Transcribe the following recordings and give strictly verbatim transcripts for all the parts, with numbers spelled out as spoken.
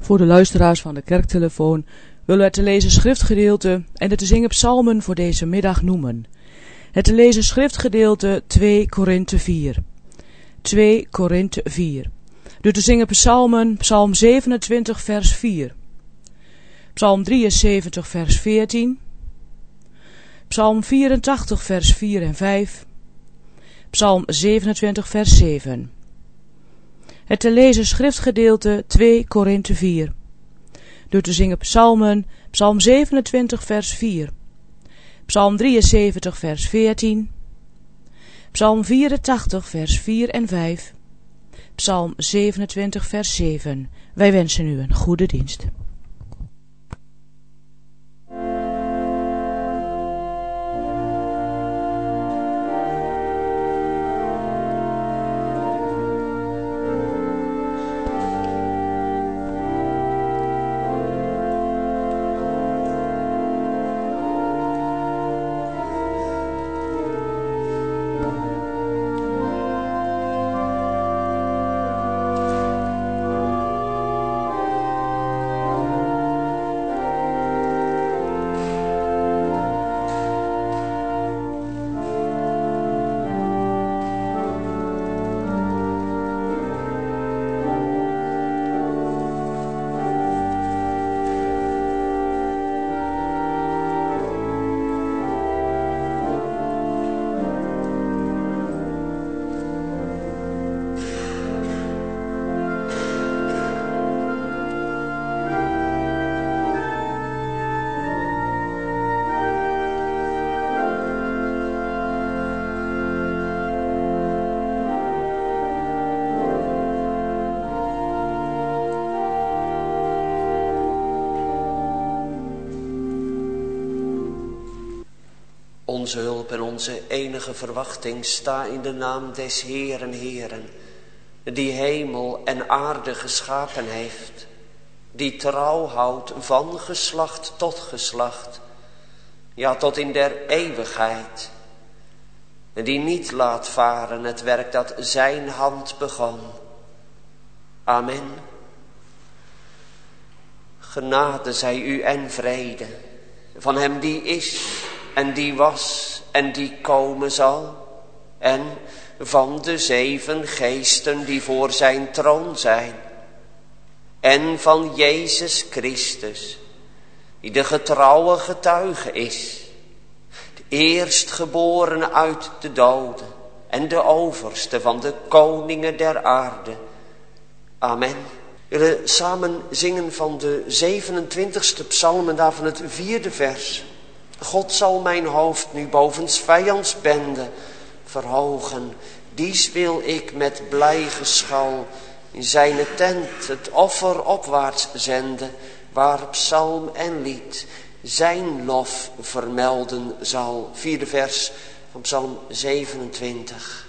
Voor de luisteraars van de kerktelefoon willen we het te lezen schriftgedeelte en de te zingen psalmen voor deze middag noemen. Het te lezen schriftgedeelte twee Korinthe vier. twee Korinthe vier. De te zingen psalmen, psalm zevenentwintig vers vier. Psalm drieënzeventig vers veertien. Psalm vierentachtig vers vier en vijf. Psalm zevenentwintig vers zeven. Het te lezen schriftgedeelte twee Korinthe vier. Door te zingen psalmen, psalm zevenentwintig vers vier. Psalm drieënzeventig vers veertien. Psalm vierentachtig vers vier en vijf. Psalm zevenentwintig vers zeven. Wij wensen u een goede dienst. Onze hulp en onze enige verwachting sta in de naam des Heeren Heeren, die hemel en aarde geschapen heeft, die trouw houdt van geslacht tot geslacht, ja tot in der eeuwigheid, en die niet laat varen het werk dat zijn hand begon. Amen. Genade zij u en vrede van hem die is en die was en die komen zal, en van de zeven geesten die voor zijn troon zijn, en van Jezus Christus, die de getrouwe getuige is, de eerstgeborene uit de doden en de overste van de koningen der aarde. Amen. We willen samen zingen van de zevenentwintigste psalm en daarvan het vierde vers. God zal mijn hoofd nu boven 's vijands bende verhogen. Dies wil ik met blij geschal in zijn tent het offer opwaarts zenden, waar psalm en lied zijn lof vermelden zal. Vierde vers van psalm zevenentwintig.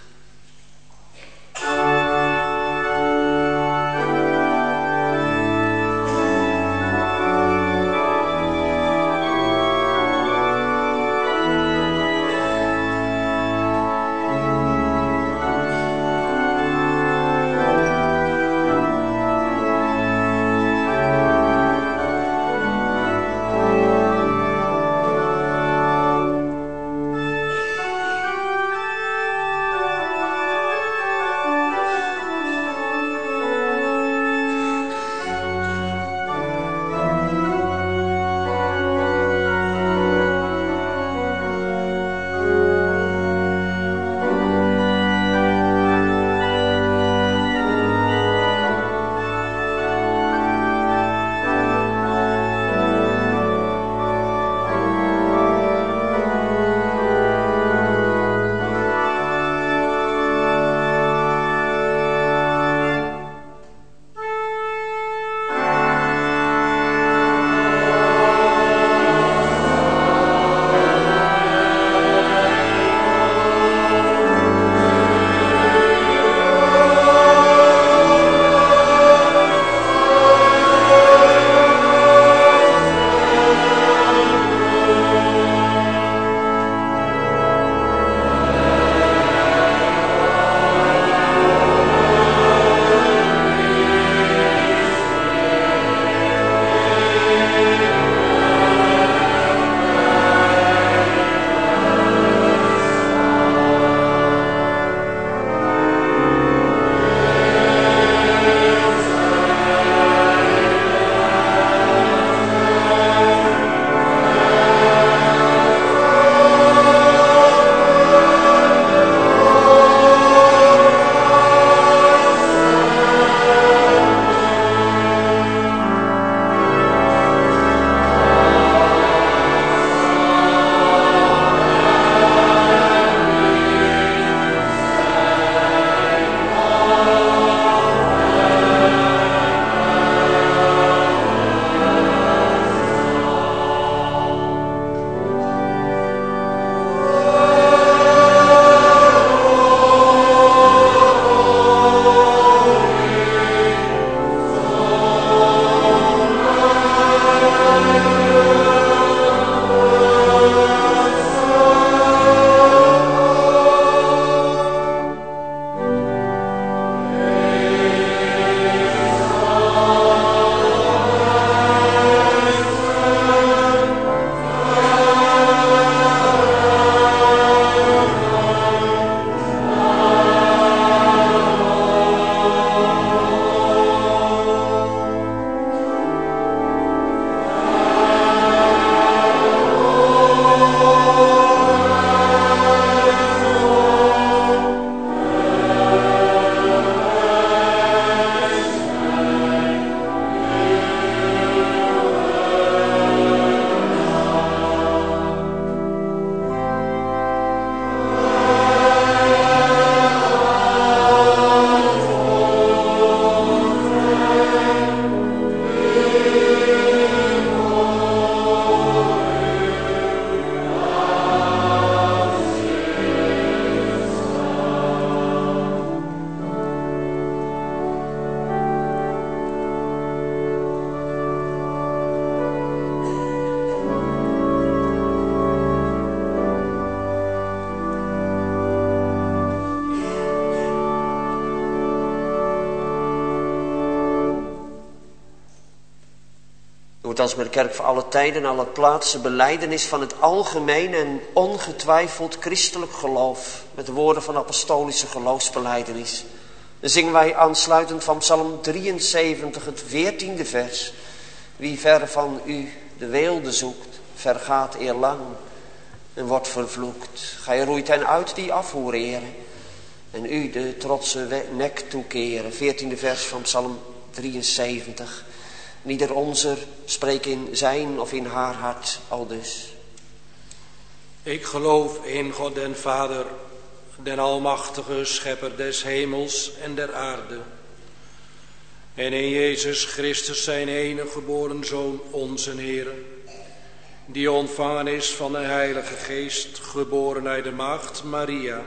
wordt als met de kerk voor alle tijden, alle plaatsen, belijdenis van het algemeen en ongetwijfeld christelijk geloof. Met de woorden van de apostolische geloofsbelijdenis. Dan zingen wij aansluitend van Psalm drieënzeventig, het veertiende vers. Wie ver van u de weelde zoekt, vergaat eerlang en wordt vervloekt. Gij roeit hen uit die afvoer eren en u de trotse nek toekeren. Veertiende vers van Psalm drieënzeventig. Ieder onzer spreek in zijn of in haar hart aldus. Ik geloof in God den Vader, den almachtige schepper des hemels en der aarde. En in Jezus Christus zijn enige geboren Zoon, onze Heer, die ontvangen is van de Heilige Geest, geboren uit de maagd Maria,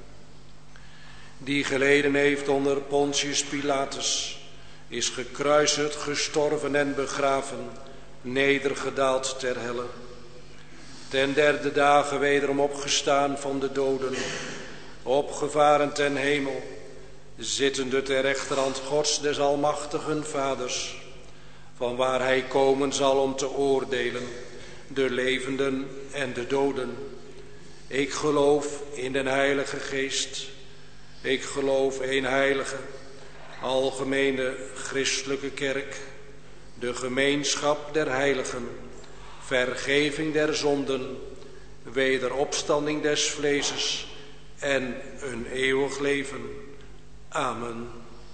die geleden heeft onder Pontius Pilatus, is gekruisigd, gestorven en begraven, nedergedaald ter helle. Ten derde dagen wederom opgestaan van de doden, opgevaren ten hemel, zittende ter rechterhand Gods des almachtigen Vaders, van waar hij komen zal om te oordelen, de levenden en de doden. Ik geloof in den Heilige Geest. Ik geloof in heilige, algemene christelijke kerk, de gemeenschap der heiligen, vergeving der zonden, wederopstanding des vleeses en een eeuwig leven. Amen.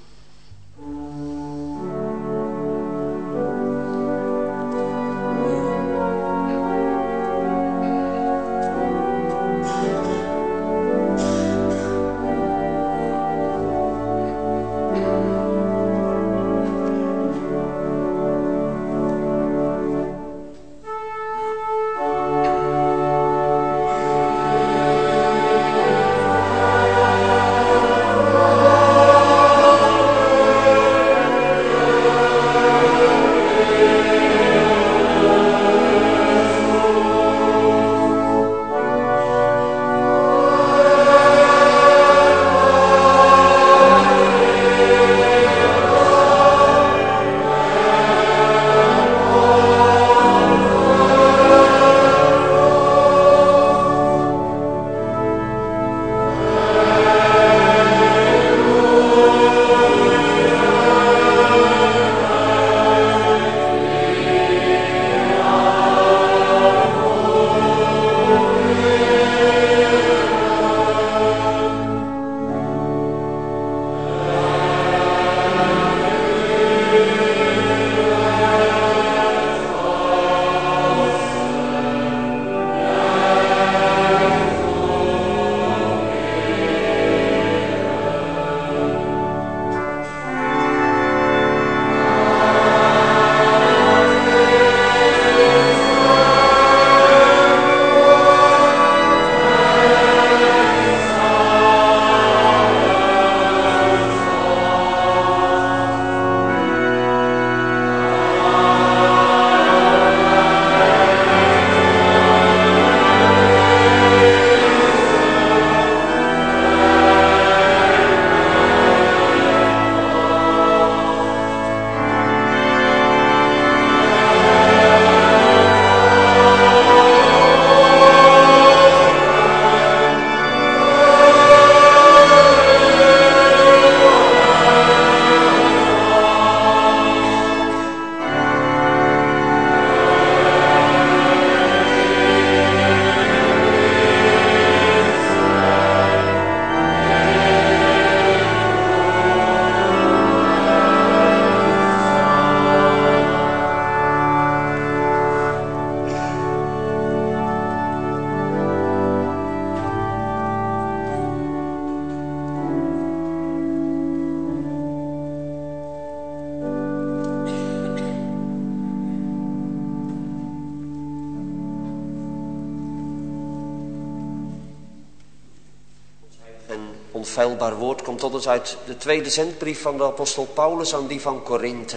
onfeilbaar woord komt tot ons uit de tweede zendbrief van de apostel Paulus aan die van Korinthe.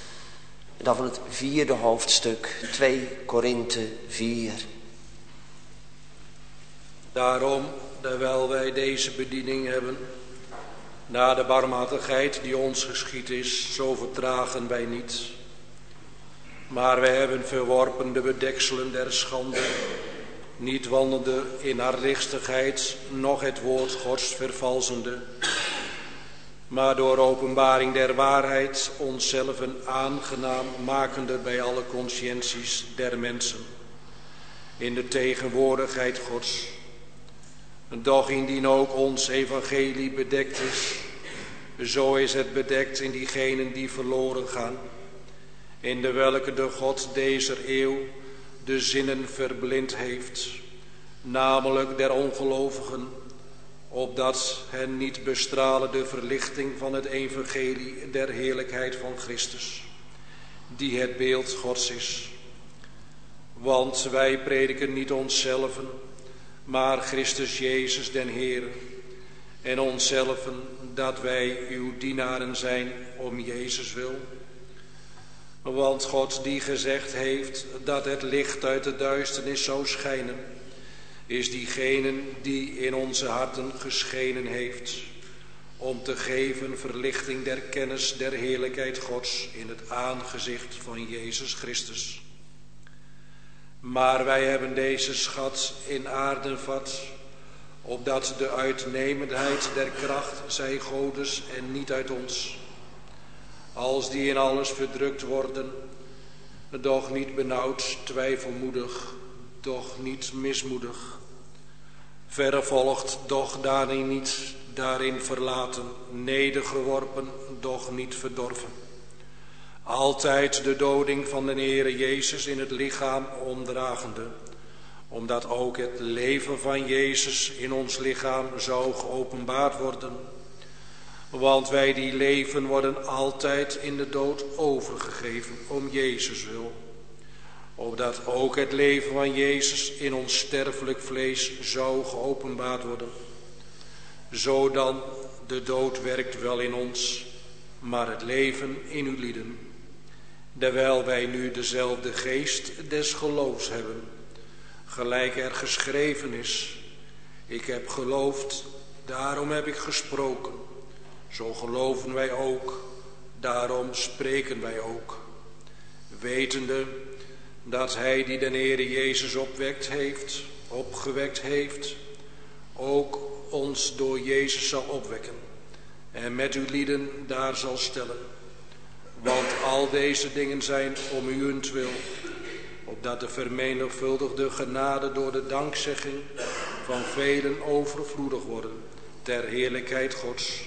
En dan van het vierde hoofdstuk, twee Korinthe vier. Daarom, terwijl wij deze bediening hebben, na de barmhartigheid die ons geschied is, zo vertragen wij niet. Maar wij hebben verworpen de bedekselen der schande, niet wandelende in haar listigheid, noch het woord Gods vervalsende, maar door openbaring der waarheid onszelf aangenaam makende bij alle conscienties der mensen, in de tegenwoordigheid Gods. Doch indien ook ons evangelie bedekt is, zo is het bedekt in diegenen die verloren gaan, in de welke de God dezer eeuw de zinnen verblind heeft, namelijk der ongelovigen, opdat hen niet bestralen de verlichting van het evangelie der heerlijkheid van Christus, die het beeld Gods is. Want wij prediken niet onszelven, maar Christus Jezus den Heere, en onszelven dat wij uw dienaren zijn om Jezus wil. Want God die gezegd heeft dat het licht uit de duisternis zou schijnen, is diegene die in onze harten geschenen heeft, om te geven verlichting der kennis der heerlijkheid Gods in het aangezicht van Jezus Christus. Maar wij hebben deze schat in aarden vat, opdat de uitnemendheid der kracht zij Godes en niet uit ons, als die in alles verdrukt worden, doch niet benauwd, twijfelmoedig, doch niet mismoedig, vervolgd, doch daarin niet, daarin verlaten, nedergeworpen, doch niet verdorven. Altijd de doding van de Heere Jezus in het lichaam omdragende, omdat ook het leven van Jezus in ons lichaam zou geopenbaard worden. Want wij die leven worden altijd in de dood overgegeven om Jezus wil, opdat ook het leven van Jezus in ons sterfelijk vlees zou geopenbaard worden. Zo dan, de dood werkt wel in ons, maar het leven in uw lieden. Terwijl wij nu dezelfde geest des geloofs hebben, gelijk er geschreven is: ik heb geloofd, daarom heb ik gesproken. Zo geloven wij ook, daarom spreken wij ook. Wetende dat hij die de Heere Jezus opwekt heeft, opgewekt heeft, ook ons door Jezus zal opwekken en met uw lieden daar zal stellen. Want al deze dingen zijn om uwentwil, opdat de vermenigvuldigde genade door de dankzegging van velen overvloedig worden, ter heerlijkheid Gods.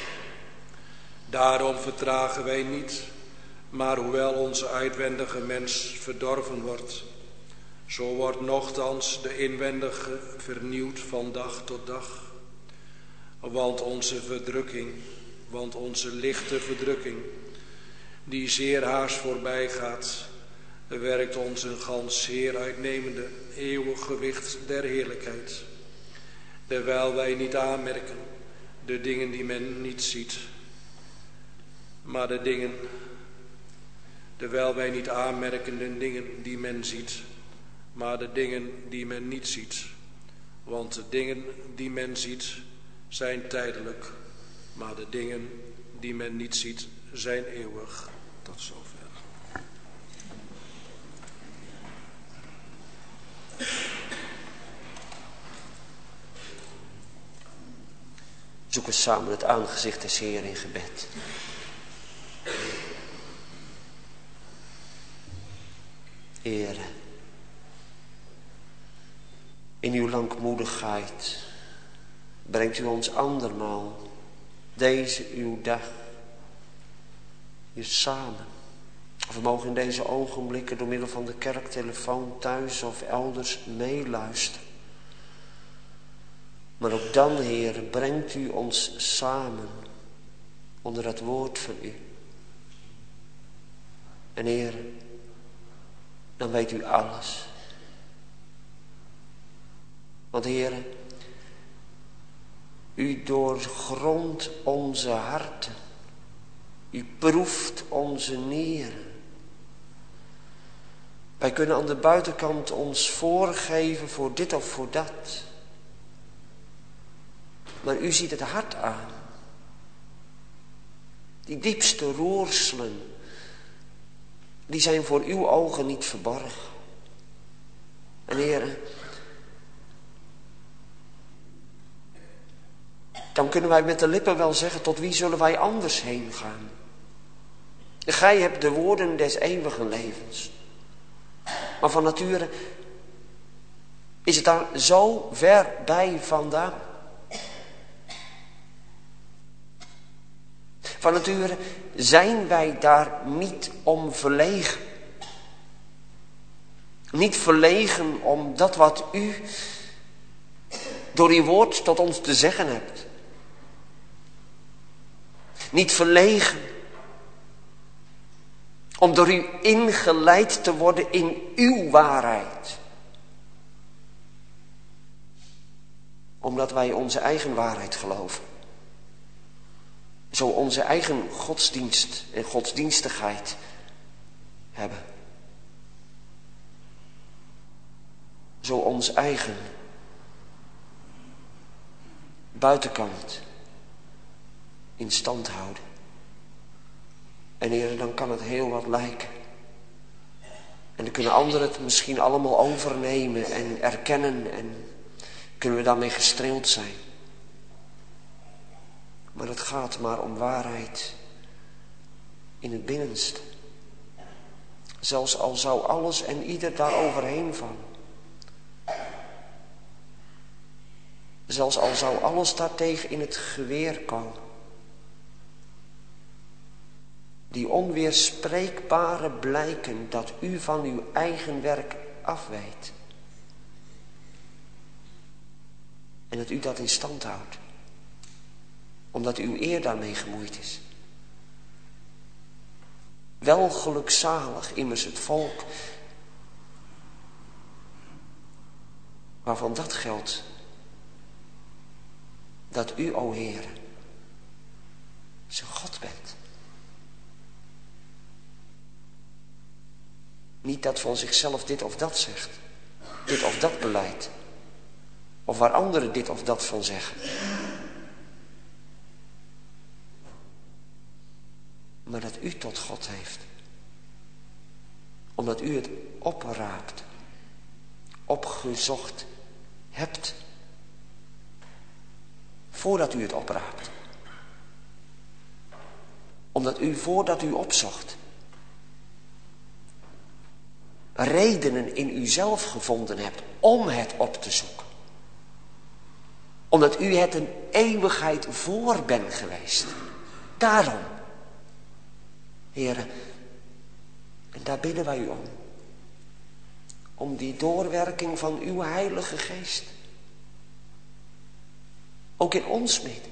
Daarom vertragen wij niet, maar hoewel onze uitwendige mens verdorven wordt, zo wordt nochtans de inwendige vernieuwd van dag tot dag. Want onze verdrukking, want onze lichte verdrukking, die zeer haars voorbij gaat, werkt ons een gans zeer uitnemende eeuwig gewicht der heerlijkheid. Terwijl wij niet aanmerken de dingen die men niet ziet, maar de dingen, terwijl wij niet aanmerken de dingen die men ziet, maar de dingen die men niet ziet. Want de dingen die men ziet zijn tijdelijk, maar de dingen die men niet ziet zijn eeuwig. Tot zover. Zoeken samen het aangezicht des Heeren in gebed. Heere, in uw langmoedigheid brengt u ons andermaal deze uw dag hier samen. Of we mogen in deze ogenblikken door middel van de kerktelefoon thuis of elders meeluisteren. Maar ook dan, Heer, brengt u ons samen onder het woord van u. En Heer, dan weet u alles. Want Heer, u doorgrondt onze harten. U proeft onze nieren. Wij kunnen aan de buitenkant ons voorgeven voor dit of voor dat. Maar u ziet het hart aan. Die diepste roerselen die zijn voor uw ogen niet verborgen. En Heere, dan kunnen wij met de lippen wel zeggen, tot wie zullen wij anders heen gaan? Gij hebt de woorden des eeuwigen levens. Maar van nature is het daar zo ver bij vandaan. Van nature zijn wij daar niet om verlegen. Niet verlegen om dat wat u door uw woord tot ons te zeggen hebt. Niet verlegen om door u ingeleid te worden in uw waarheid. Omdat wij onze eigen waarheid geloven. Zo onze eigen godsdienst en godsdienstigheid hebben. Zo ons eigen buitenkant in stand houden. En Heer, dan kan het heel wat lijken. En dan kunnen anderen het misschien allemaal overnemen en erkennen en kunnen we daarmee gestreeld zijn. Maar het gaat maar om waarheid in het binnenste. Zelfs al zou alles en ieder daar overheen vallen. Zelfs al zou alles daartegen in het geweer komen. Die onweerspreekbare blijken dat u van uw eigen werk afwijt. En dat u dat in stand houdt. Omdat uw eer daarmee gemoeid is. Wel gelukzalig immers het volk waarvan dat geldt. Dat u, o Heere, zijn God bent. Niet dat van zichzelf dit of dat zegt. Dit of dat beleidt. Of waar anderen dit of dat van zeggen. Maar dat u tot God heeft. Omdat u het opraapt. Opgezocht hebt. Voordat u het opraapt. Omdat u voordat u opzocht. Redenen in uzelf gevonden hebt om het op te zoeken. Omdat u het een eeuwigheid voor bent geweest. Daarom. Heere, en daar bidden wij u om. Om die doorwerking van uw Heilige Geest. Ook in ons midden.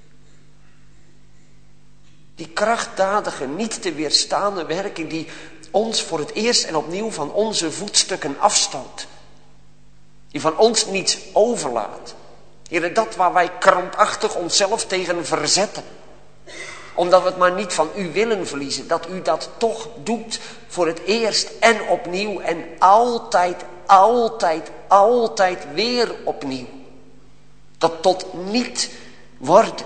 Die krachtdadige, niet te weerstaande werking die ons voor het eerst en opnieuw van onze voetstukken afstoot. Die van ons niets overlaat. Heere, dat waar wij krampachtig onszelf tegen verzetten. Omdat we het maar niet van u willen verliezen. Dat u dat toch doet voor het eerst en opnieuw. En altijd, altijd, altijd weer opnieuw. Dat tot niet worden.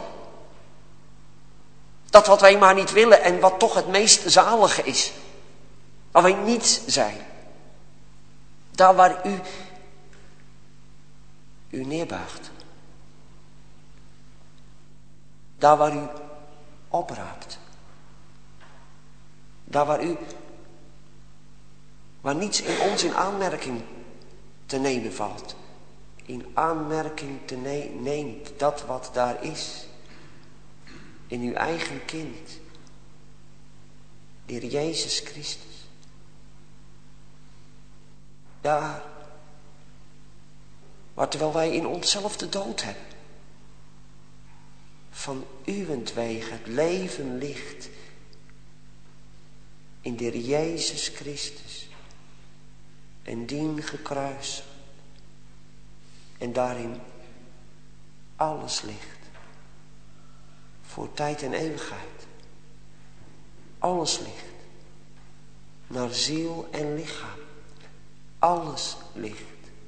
Dat wat wij maar niet willen en wat toch het meest zalige is. Waar wij niets zijn. Daar waar u u neerbuigt. Daar waar u opraapt. Daar waar u, waar niets in ons in aanmerking te nemen valt. In aanmerking te ne- neemt dat wat daar is. In uw eigen kind. De Heer Jezus Christus. Daar. Waar terwijl wij in onszelf de dood hebben. Van uwentwege het leven ligt. In de Heer Jezus Christus. En dien gekruisigd. En daarin alles ligt. Voor tijd en eeuwigheid. Alles ligt. Naar ziel en lichaam. Alles ligt.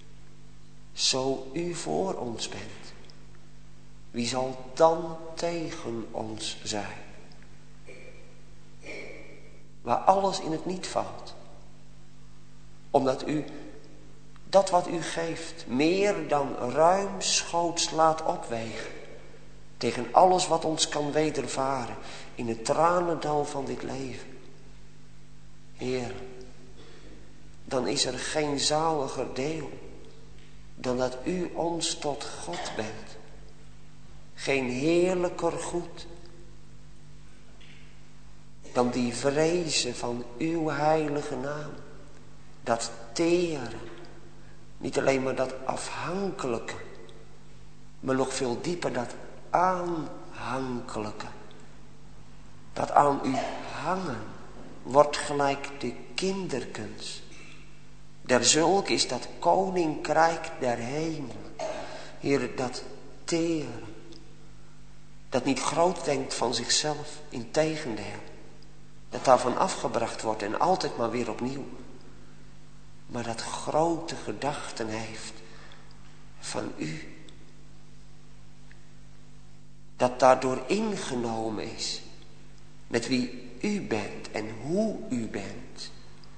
Zo u voor ons bent. Wie zal dan tegen ons zijn? waar alles in het niet valt. Omdat u dat wat u geeft meer dan ruimschoots laat opwegen tegen alles wat ons kan wedervaren in het tranendal van dit leven. Heer, dan is er geen zaliger deel dan dat u ons tot God bent. Geen heerlijker goed dan die vrezen van uw heilige naam. Dat teren, niet alleen maar dat afhankelijke, maar nog veel dieper dat aanhankelijke. Dat aan u hangen wordt gelijk de kinderkens. Derzulk is dat koninkrijk der hemel. Heer, dat teren, dat niet groot denkt van zichzelf, integendeel. Dat daarvan afgebracht wordt en altijd maar weer opnieuw. Maar dat grote gedachten heeft van u. Dat daardoor ingenomen is met wie u bent en hoe u bent.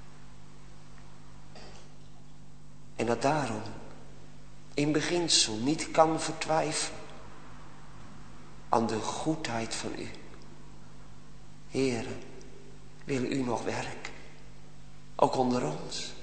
En dat daarom in beginsel niet kan vertwijfelen aan de goedheid van u. Heere, wil u nog werken, ook onder ons.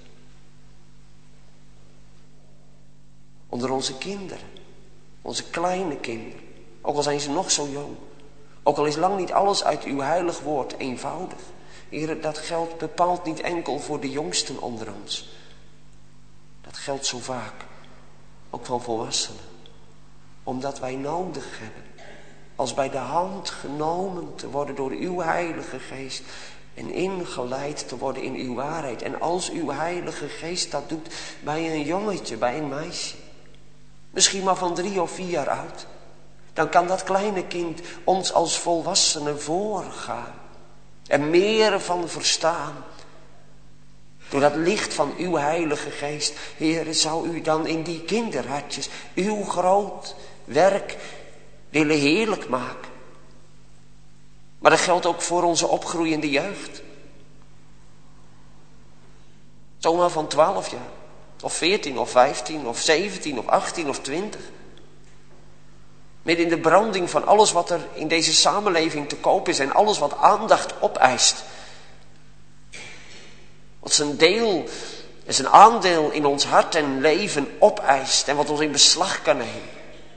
Onder onze kinderen, onze kleine kinderen, ook al zijn ze nog zo jong. Ook al is lang niet alles uit uw heilig woord eenvoudig. Heere, dat geldt bepaald niet enkel voor de jongsten onder ons. Dat geldt zo vaak, ook van volwassenen. Omdat wij nodig hebben, als bij de hand genomen te worden door uw heilige geest. En ingeleid te worden in uw waarheid. En als uw heilige geest dat doet bij een jongetje, bij een meisje. Misschien maar van drie of vier jaar oud. Dan kan dat kleine kind ons als volwassenen voorgaan. En meer van verstaan. Door dat licht van uw heilige geest. Heere, zou u dan in die kinderhartjes uw groot werk willen heerlijk maken. Maar dat geldt ook voor onze opgroeiende jeugd. Zomaar van twaalf jaar. Of veertien of vijftien of zeventien of achttien of twintig. Midden in de branding van alles wat er in deze samenleving te koop is. En alles wat aandacht opeist. Wat zijn deel en zijn aandeel in ons hart en leven opeist. En wat ons in beslag kan nemen.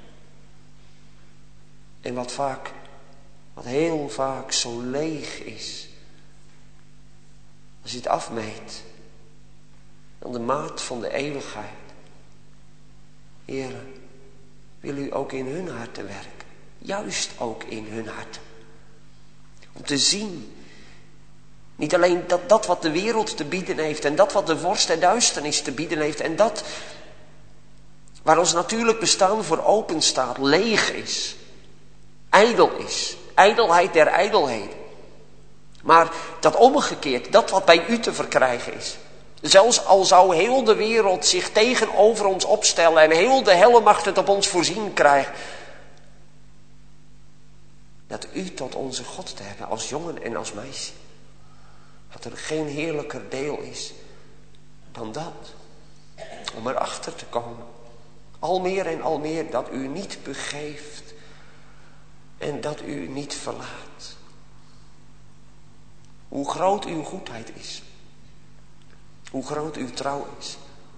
En wat vaak, wat heel vaak zo leeg is. Als je het afmeet. Dan de maat van de eeuwigheid. Heere, wil u ook in hun harten werken. Juist ook in hun harten. Om te zien. Niet alleen dat, dat wat de wereld te bieden heeft. En dat wat de vorst der duisternis te bieden heeft. En dat waar ons natuurlijk bestaan voor open staat. Leeg is. Ijdel is. Ijdelheid der ijdelheden. Maar dat omgekeerd. Dat wat bij u te verkrijgen is. Zelfs al zou heel de wereld zich tegenover ons opstellen. En heel de helle macht het op ons voorzien krijgen. Dat u tot onze God te hebben. Als jongen en als meisje. Dat er geen heerlijker deel is. Dan dat. Om erachter te komen. Al meer en al meer dat u niet begeeft. En dat u niet verlaat. Hoe groot uw goedheid is. Hoe groot uw trouw is.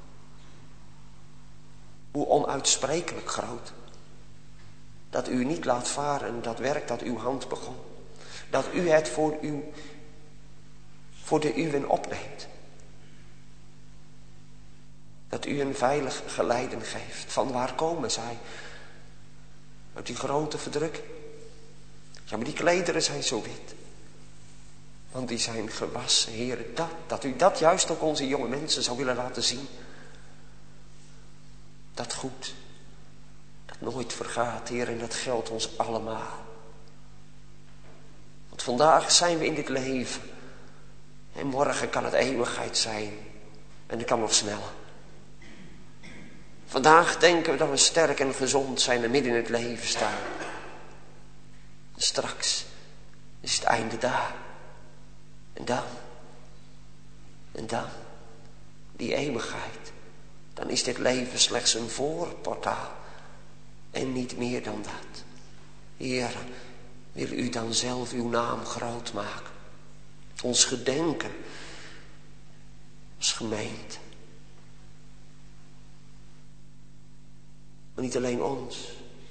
Hoe onuitsprekelijk groot. Dat u niet laat varen dat werk dat uw hand begon. Dat u het voor, uw, voor de uwen opneemt. Dat u een veilig geleiden geeft. Van waar komen zij? Uit die grote verdrukking. Ja, maar die klederen zijn zo wit. Want die zijn gewassen, Heer. Dat, dat u dat juist ook onze jonge mensen zou willen laten zien. Dat goed. Dat nooit vergaat, Heer. En dat geldt ons allemaal. Want vandaag zijn we in dit leven. En morgen kan het eeuwigheid zijn. En dat kan nog sneller. Vandaag denken we dat we sterk en gezond zijn en midden in het leven staan. Straks is het einde daar. En dan, en dan, die eeuwigheid. Dan is dit leven slechts een voorportaal. En niet meer dan dat. Heer, wil u dan zelf uw naam groot maken. Ons gedenken. Als gemeente. Maar niet alleen ons.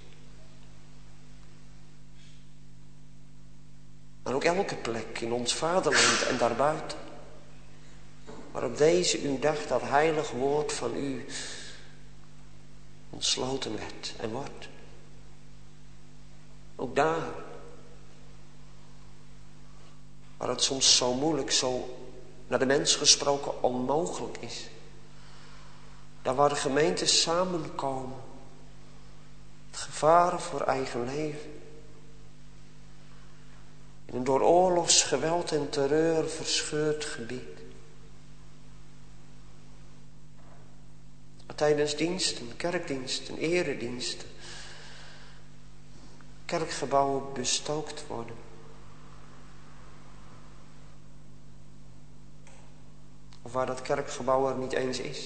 Maar ook elke plek in ons vaderland en daarbuiten. Maar op deze uw dag dat heilig woord van u ontsloten werd en wordt. Ook daar. Waar het soms zo moeilijk, zo naar de mens gesproken onmogelijk is. Daar waar de gemeentes samenkomen. Het gevaren voor eigen leven. In een door oorlogsgeweld en terreur verscheurd gebied. Maar tijdens diensten, kerkdiensten, erediensten. Kerkgebouwen bestookt worden. Of waar dat kerkgebouw er niet eens is.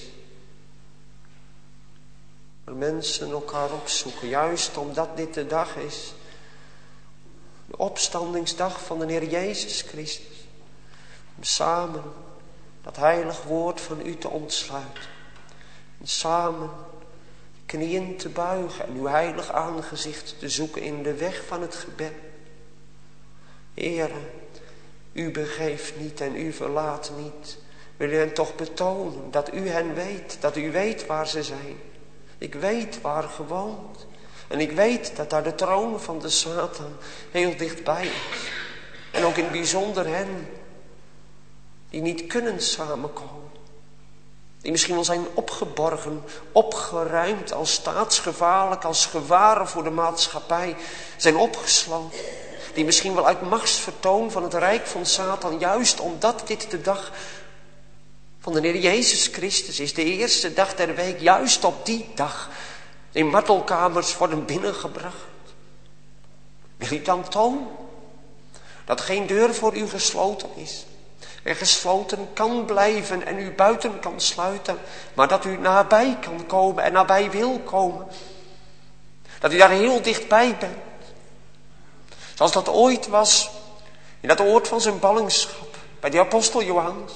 Waar mensen elkaar opzoeken. Juist omdat dit de dag is. De opstandingsdag van de Heer Jezus Christus. Om samen dat heilig woord van u te ontsluiten. En samen knieën te buigen en uw heilig aangezicht te zoeken in de weg van het gebed. Heere, u begeeft niet en u verlaat niet. Wil u hen toch betonen dat u hen weet, dat u weet waar ze zijn. Ik weet waar gewoond. En ik weet dat daar de troon van de Satan heel dichtbij is. En ook in het bijzonder hen die niet kunnen samenkomen. Die misschien wel zijn opgeborgen, opgeruimd als staatsgevaarlijk, als gevaren voor de maatschappij. Zijn opgesloten. Die misschien wel uit machtsvertoon van het rijk van Satan, juist omdat dit de dag van de Heer Jezus Christus is. De eerste dag der week, juist op die dag. In martelkamers worden binnengebracht. Wil u dan tonen dat geen deur voor u gesloten is. En gesloten kan blijven en u buiten kan sluiten. Maar dat u nabij kan komen en nabij wil komen. Dat u daar heel dichtbij bent. Zoals dat ooit was in dat oord van zijn ballingschap. Bij de apostel Johannes.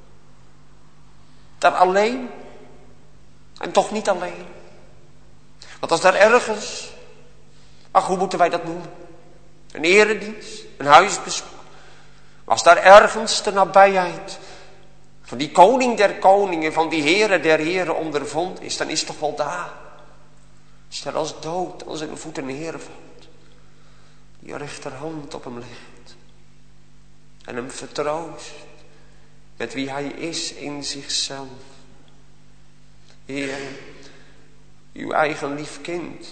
Daar alleen. En toch niet alleen. Want als daar ergens, ach hoe moeten wij dat noemen? Een eredienst, een huisbezoek. Als daar ergens de nabijheid van die koning der koningen, van die heren der heren ondervond is, dan is het toch wel daar. Als hij als dood aan zijn voeten neervalt. Die rechterhand op hem legt. En hem vertroost met wie hij is in zichzelf. Heer, uw eigen lief kind.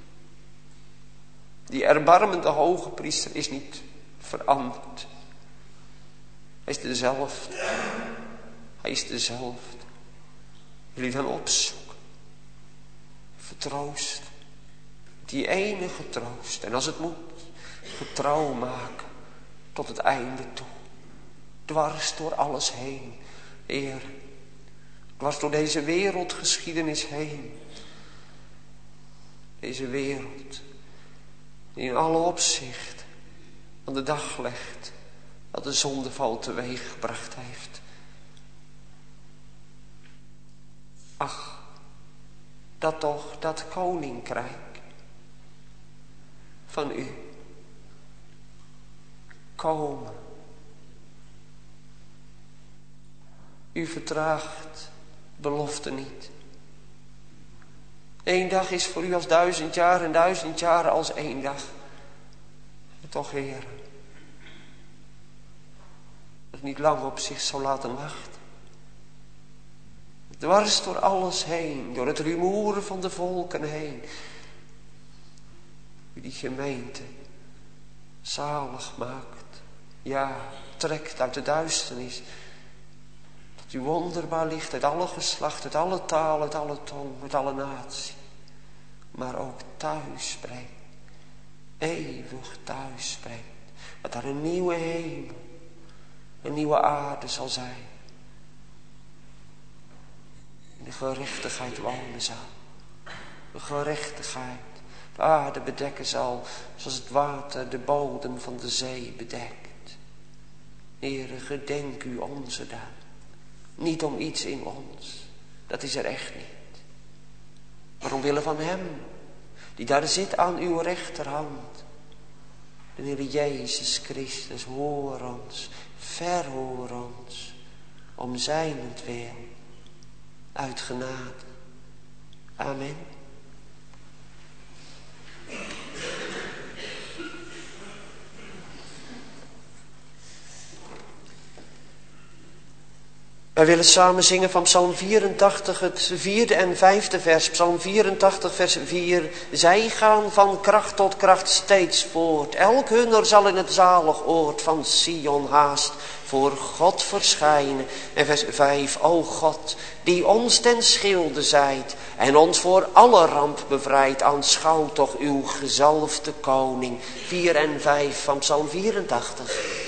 Die erbarmende hoge priester is niet veranderd. Hij is dezelfde. Hij is dezelfde. Jullie dan opzoeken. Vertroost. Die enige troost. En als het moet, getrouw maken. Tot het einde toe. Dwars door alles heen. Heer. Dwars door deze wereldgeschiedenis heen. Deze wereld. Die in alle opzicht aan de dag legt. Dat de zondeval teweeg gebracht heeft. Ach, dat toch, dat koninkrijk van u komen. U vertraagt belofte niet. Eén dag is voor u als duizend jaar en duizend jaren als één dag. En toch, Heer, dat niet lang op zich zou laten wachten. Dwars door alles heen, door het rumoer van de volken heen. U die gemeente zalig maakt. Ja, trekt uit de duisternis. Dat u wonderbaar licht uit alle geslachten, uit alle talen, uit alle tong, uit alle natie. Maar ook thuis brengt. Eeuwig thuis brengt. Dat daar een nieuwe hemel, een nieuwe aarde zal zijn. In de gerechtigheid wonen zal. De gerechtigheid de aarde bedekken zal, zoals het water de bodem van de zee bedekt. Heere, gedenk u onze dan. Niet om iets in ons, dat is er echt niet. Maar omwille van hem, die daar zit aan uw rechterhand. De Heer Jezus Christus, hoor ons, verhoor ons, om zijnentwil, uit genade. Amen. Wij willen samen zingen van Psalm vierentachtig, het vierde en vijfde vers. Psalm vierentachtig, vers vier. Zij gaan van kracht tot kracht steeds voort. Elk hunner zal in het zalig oord van Sion haast voor God verschijnen. En vers vijf. O God, die ons ten schilde zijt en ons voor alle ramp bevrijdt, aanschouw toch uw gezalfde koning. vier en vijf van Psalm vierentachtig.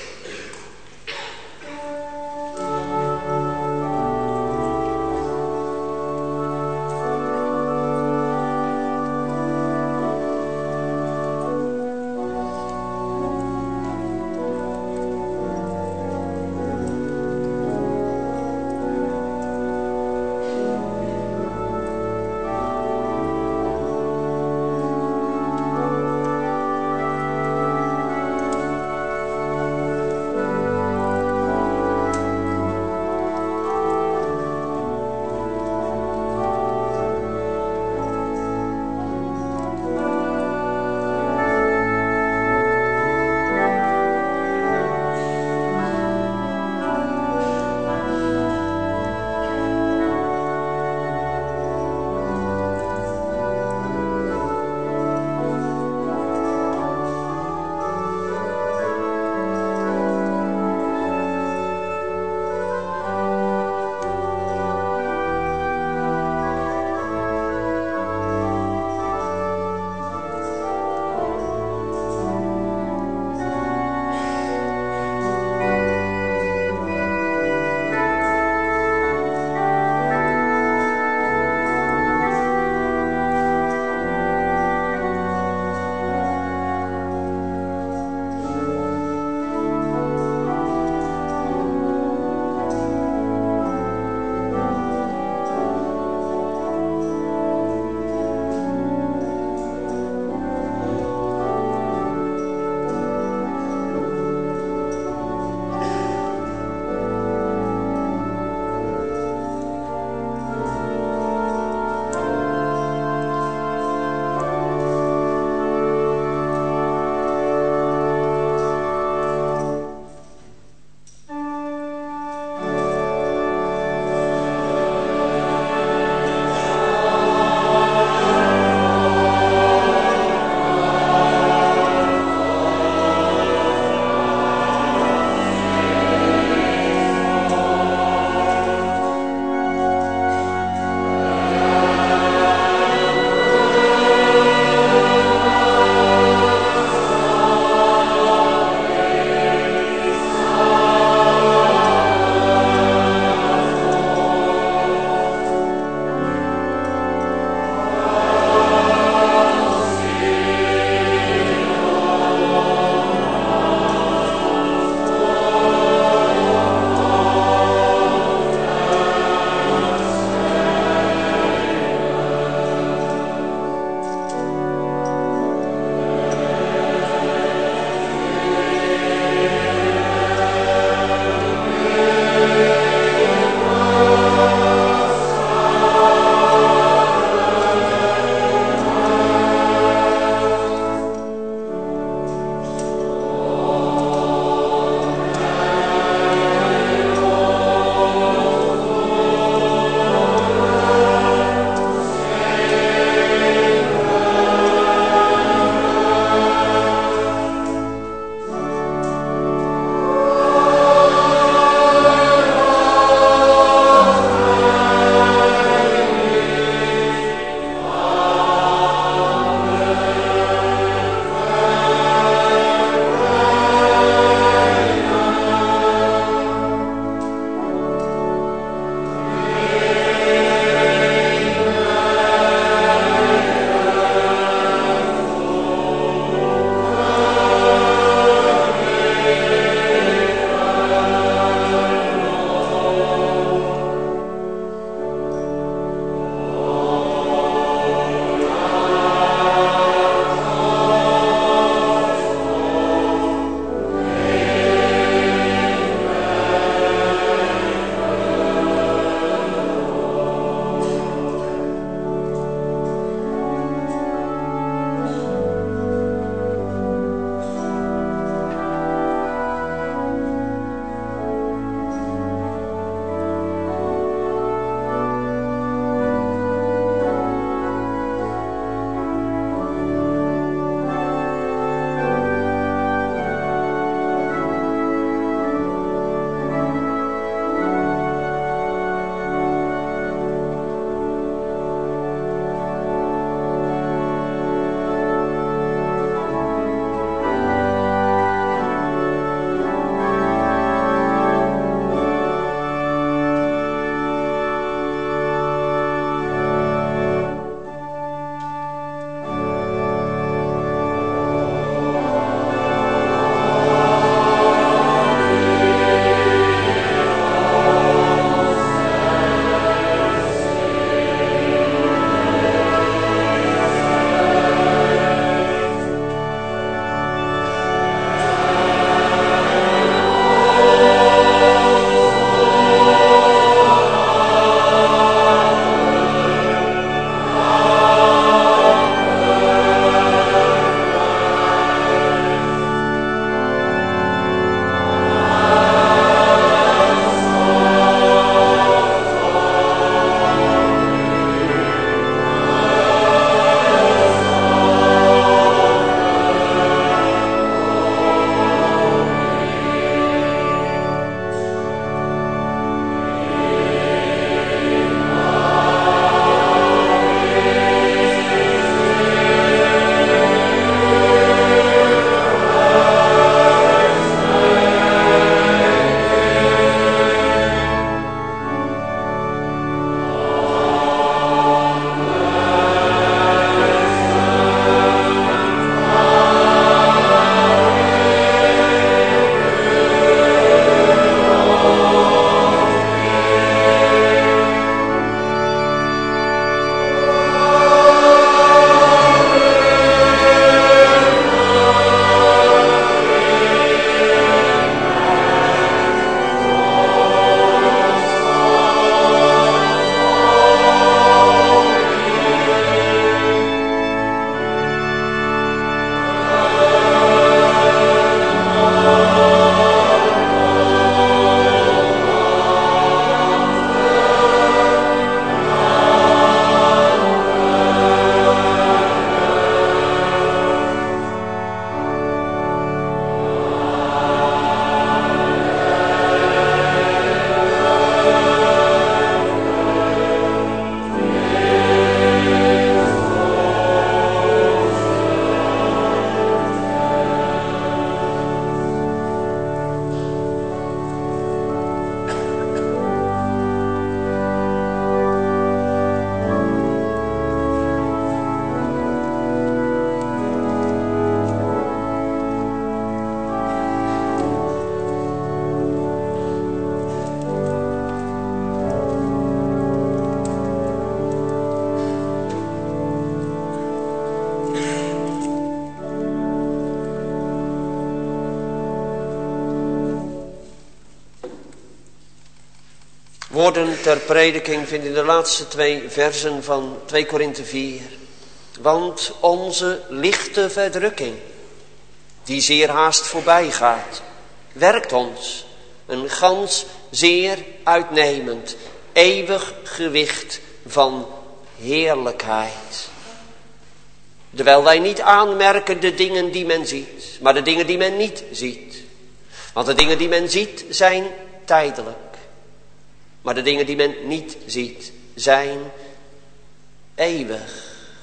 Woorden ter prediking vindt in de laatste twee versen van twee Korinthe vier. Want onze lichte verdrukking, die zeer haast voorbij gaat, werkt ons een gans zeer uitnemend, eeuwig gewicht van heerlijkheid. Terwijl wij niet aanmerken de dingen die men ziet, maar de dingen die men niet ziet. Want de dingen die men ziet zijn tijdelijk. Maar de dingen die men niet ziet zijn eeuwig.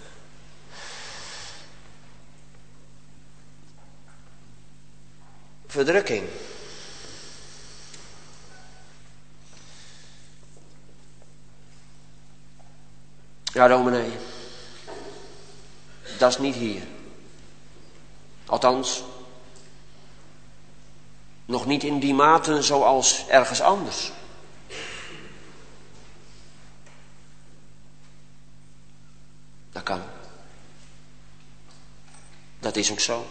Verdrukking. Ja, dominee. Dat is niet hier. Althans, nog niet in die mate zoals ergens anders. Dat kan. Dat is ook zo.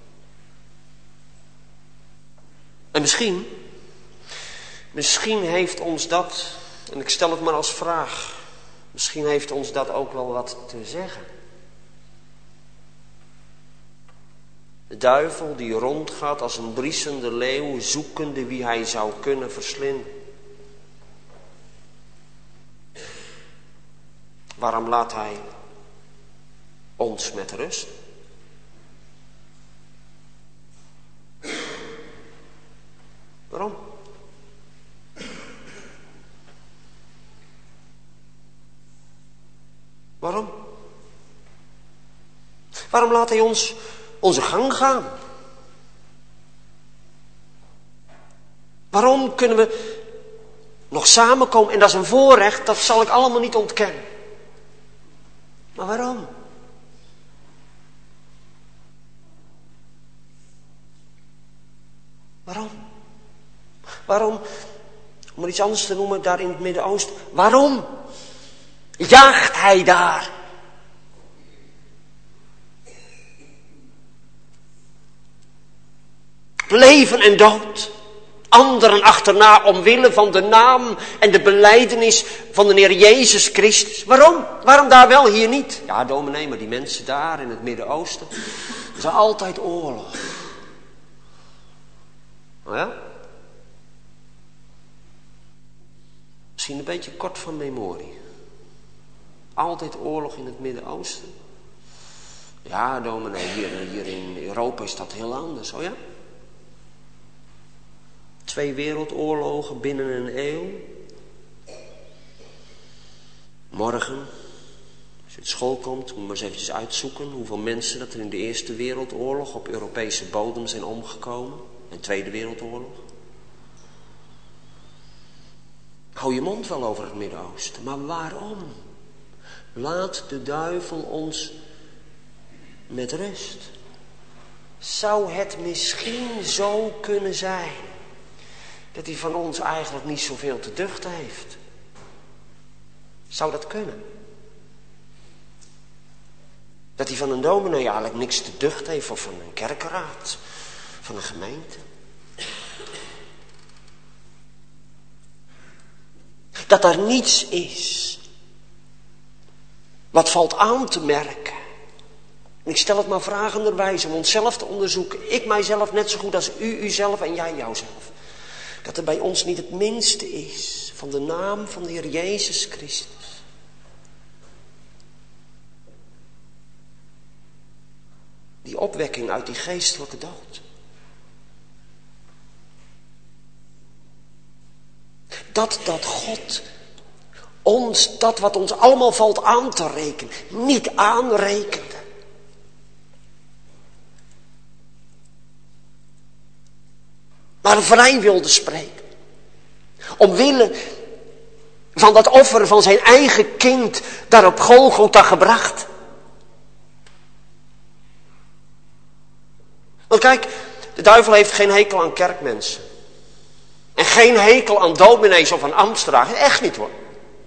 En misschien, misschien heeft ons dat, en ik stel het maar als vraag, misschien heeft ons dat ook wel wat te zeggen. De duivel die rondgaat als een briesende leeuw, zoekende wie hij zou kunnen verslinden. Waarom laat hij ons met rust? Waarom? Waarom? Waarom laat hij ons onze gang gaan? Waarom kunnen we nog samenkomen? En dat is een voorrecht, dat zal ik allemaal niet ontkennen. Maar waarom? Waarom? Waarom, om er iets anders te noemen, daar in het Midden-Oosten. Waarom jaagt hij daar? Leven en dood. Anderen achterna omwille van de naam en de belijdenis van de Heer Jezus Christus. Waarom? Waarom daar wel, hier niet? Ja, dominee, maar die mensen daar in het Midden-Oosten. Er is altijd oorlog. Oh ja? Misschien een beetje kort van memorie. Altijd oorlog in het Midden-Oosten. Ja, dominee, hier, hier in Europa is dat heel anders. Oh ja? Twee wereldoorlogen binnen een eeuw. Morgen, als je uit school komt, moet je maar eens eventjes uitzoeken hoeveel mensen dat er in de Eerste Wereldoorlog op Europese bodem zijn omgekomen. En Tweede Wereldoorlog. Hou je mond wel over het Midden-Oosten. Maar waarom? Laat de duivel ons met rust. Zou het misschien zo kunnen zijn dat hij van ons eigenlijk niet zoveel te duchten heeft? Zou dat kunnen? Dat hij van een dominee eigenlijk niks te duchten heeft, of van een kerkenraad, van een gemeente? Dat er niets is wat valt aan te merken. En ik stel het maar vragenderwijs om onszelf te onderzoeken. Ik mijzelf net zo goed als u uzelf en jij jouzelf. Dat er bij ons niet het minste is van de naam van de Heer Jezus Christus. Die opwekking uit die geestelijke dood. Dat dat God ons, dat wat ons allemaal valt aan te rekenen, niet aanrekende. Maar vrij wilde spreken. Omwille van dat offer van zijn eigen kind daar op Golgotha gebracht. Want kijk, de duivel heeft geen hekel aan kerkmensen. En geen hekel aan dominees of aan ambtsdragers. Echt niet hoor.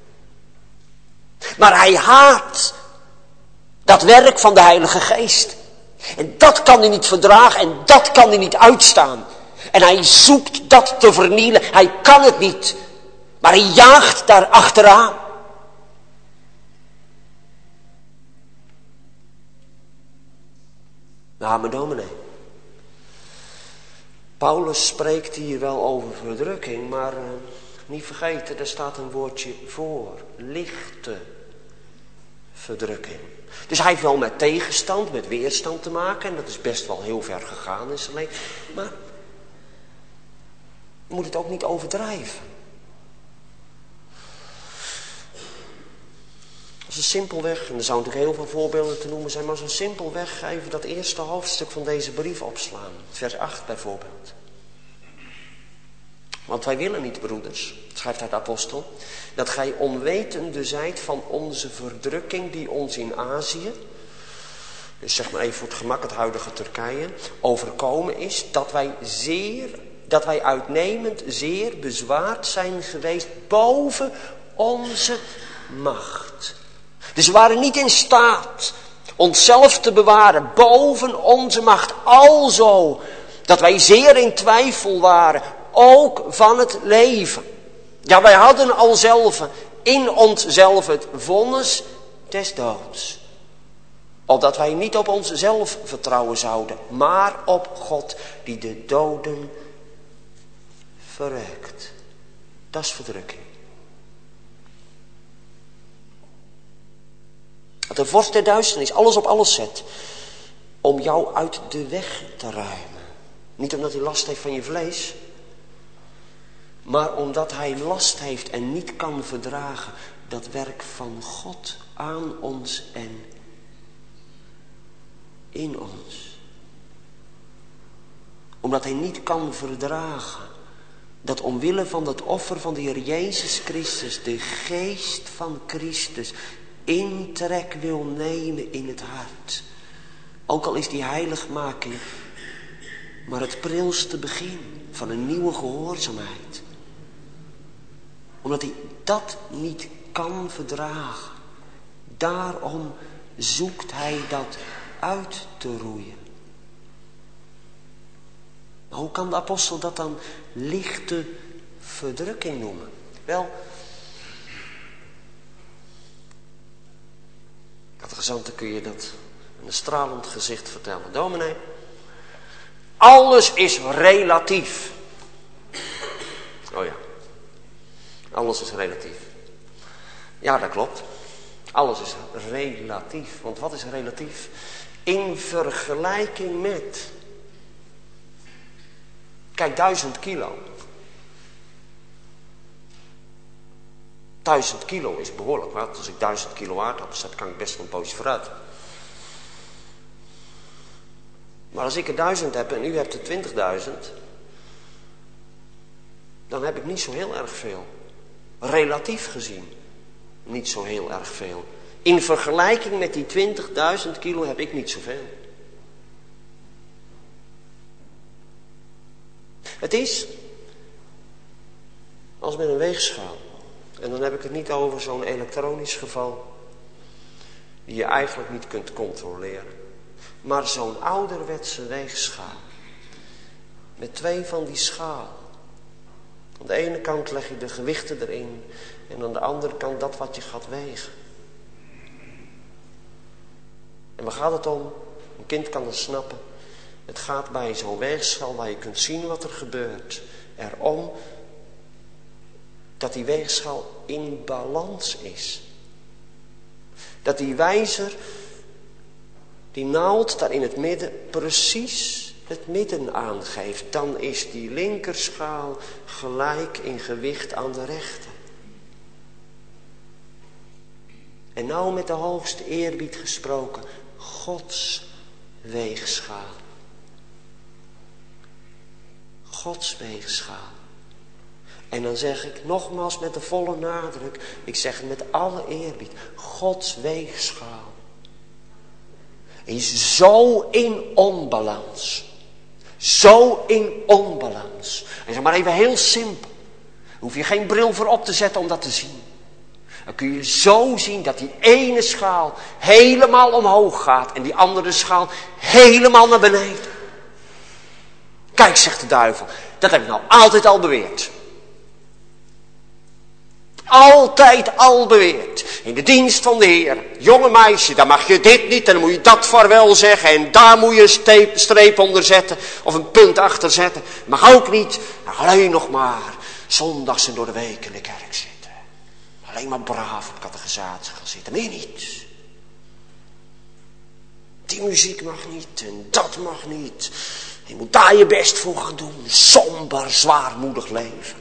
Maar hij haat dat werk van de Heilige Geest. En dat kan hij niet verdragen en dat kan hij niet uitstaan. En hij zoekt dat te vernielen. Hij kan het niet. Maar hij jaagt daar achteraan. Nou, maar dominee. Paulus spreekt hier wel over verdrukking, maar uh, niet vergeten, er staat een woordje voor. Lichte verdrukking. Dus hij heeft wel met tegenstand, met weerstand te maken. En dat is best wel heel ver gegaan in zijn leven. Maar je moet het ook niet overdrijven. Als een simpelweg, en er zouden natuurlijk heel veel voorbeelden te noemen zijn, maar als een simpelweg even dat eerste hoofdstuk van deze brief opslaan. Vers acht bijvoorbeeld. Want wij willen niet, broeders, schrijft hij de apostel, dat gij onwetende zijt van onze verdrukking die ons in Azië, dus zeg maar even voor het gemak het huidige Turkije, overkomen is, dat wij zeer, dat wij uitnemend zeer bezwaard zijn geweest boven onze macht. Dus we waren niet in staat onszelf te bewaren boven onze macht. Alzo dat wij zeer in twijfel waren, ook van het leven. Ja, wij hadden al zelf in onszelf het vonnis des doods. Opdat wij niet op onszelf vertrouwen zouden, maar op God die de doden verwekt. Dat is verdrukking. Dat de vorst der duisternis alles op alles zet om jou uit de weg te ruimen. Niet omdat hij last heeft van je vlees, maar omdat hij last heeft en niet kan verdragen dat werk van God aan ons en in ons. Omdat hij niet kan verdragen dat omwille van dat offer van de Heer Jezus Christus de geest van Christus intrek wil nemen in het hart. Ook al is die heiligmaking maar het prilste begin van een nieuwe gehoorzaamheid. Omdat hij dat niet kan verdragen. Daarom zoekt hij dat uit te roeien. Maar hoe kan de apostel dat dan lichte verdrukking noemen? Wel, catechisanten kun je dat in een stralend gezicht vertellen. Dominee, alles is relatief. Oh ja, alles is relatief. Ja, dat klopt. Alles is relatief. Want wat is relatief? In vergelijking met. Kijk, duizend kilo. Duizend kilo is behoorlijk wat. Als ik duizend kilo aardappelen zet, kan ik best wel een poosje vooruit. Maar als ik er duizend heb en u hebt er twintigduizend, dan heb ik niet zo heel erg veel. Relatief gezien, niet zo heel erg veel. In vergelijking met die twintigduizend kilo heb ik niet zoveel. Het is als met een weegschaal. En dan heb ik het niet over zo'n elektronisch geval die je eigenlijk niet kunt controleren. Maar zo'n ouderwetse weegschaal. Met twee van die schalen. Aan de ene kant leg je de gewichten erin. En aan de andere kant dat wat je gaat wegen. En waar gaat het om? Een kind kan het snappen. Het gaat bij zo'n weegschaal waar je kunt zien wat er gebeurt. Erom dat die weegschaal in balans is. Dat die wijzer, die naald daar in het midden, precies het midden aangeeft. Dan is die linkerschaal gelijk in gewicht aan de rechter. En nou met de hoogste eerbied gesproken, Gods weegschaal. Gods weegschaal. En dan zeg ik nogmaals met de volle nadruk, ik zeg het met alle eerbied, Gods weegschaal is zo in onbalans. Zo in onbalans. En zeg maar even heel simpel. Hoef je geen bril voor op te zetten om dat te zien. Dan kun je zo zien dat die ene schaal helemaal omhoog gaat en die andere schaal helemaal naar beneden. Kijk, zegt de duivel, dat heb ik nou altijd al beweerd. Altijd al beweerd. In de dienst van de Heer. Jonge meisje, dan mag je dit niet en dan moet je dat vaarwel zeggen. En daar moet je een streep, streep onder zetten. Of een punt achter zetten. Mag ook niet. Alleen nog maar zondags en door de week in de kerk zitten. Alleen maar braaf op catechisatie gaan zitten. Meer niet. Die muziek mag niet en dat mag niet. Je moet daar je best voor gaan doen. Somber, zwaarmoedig leven.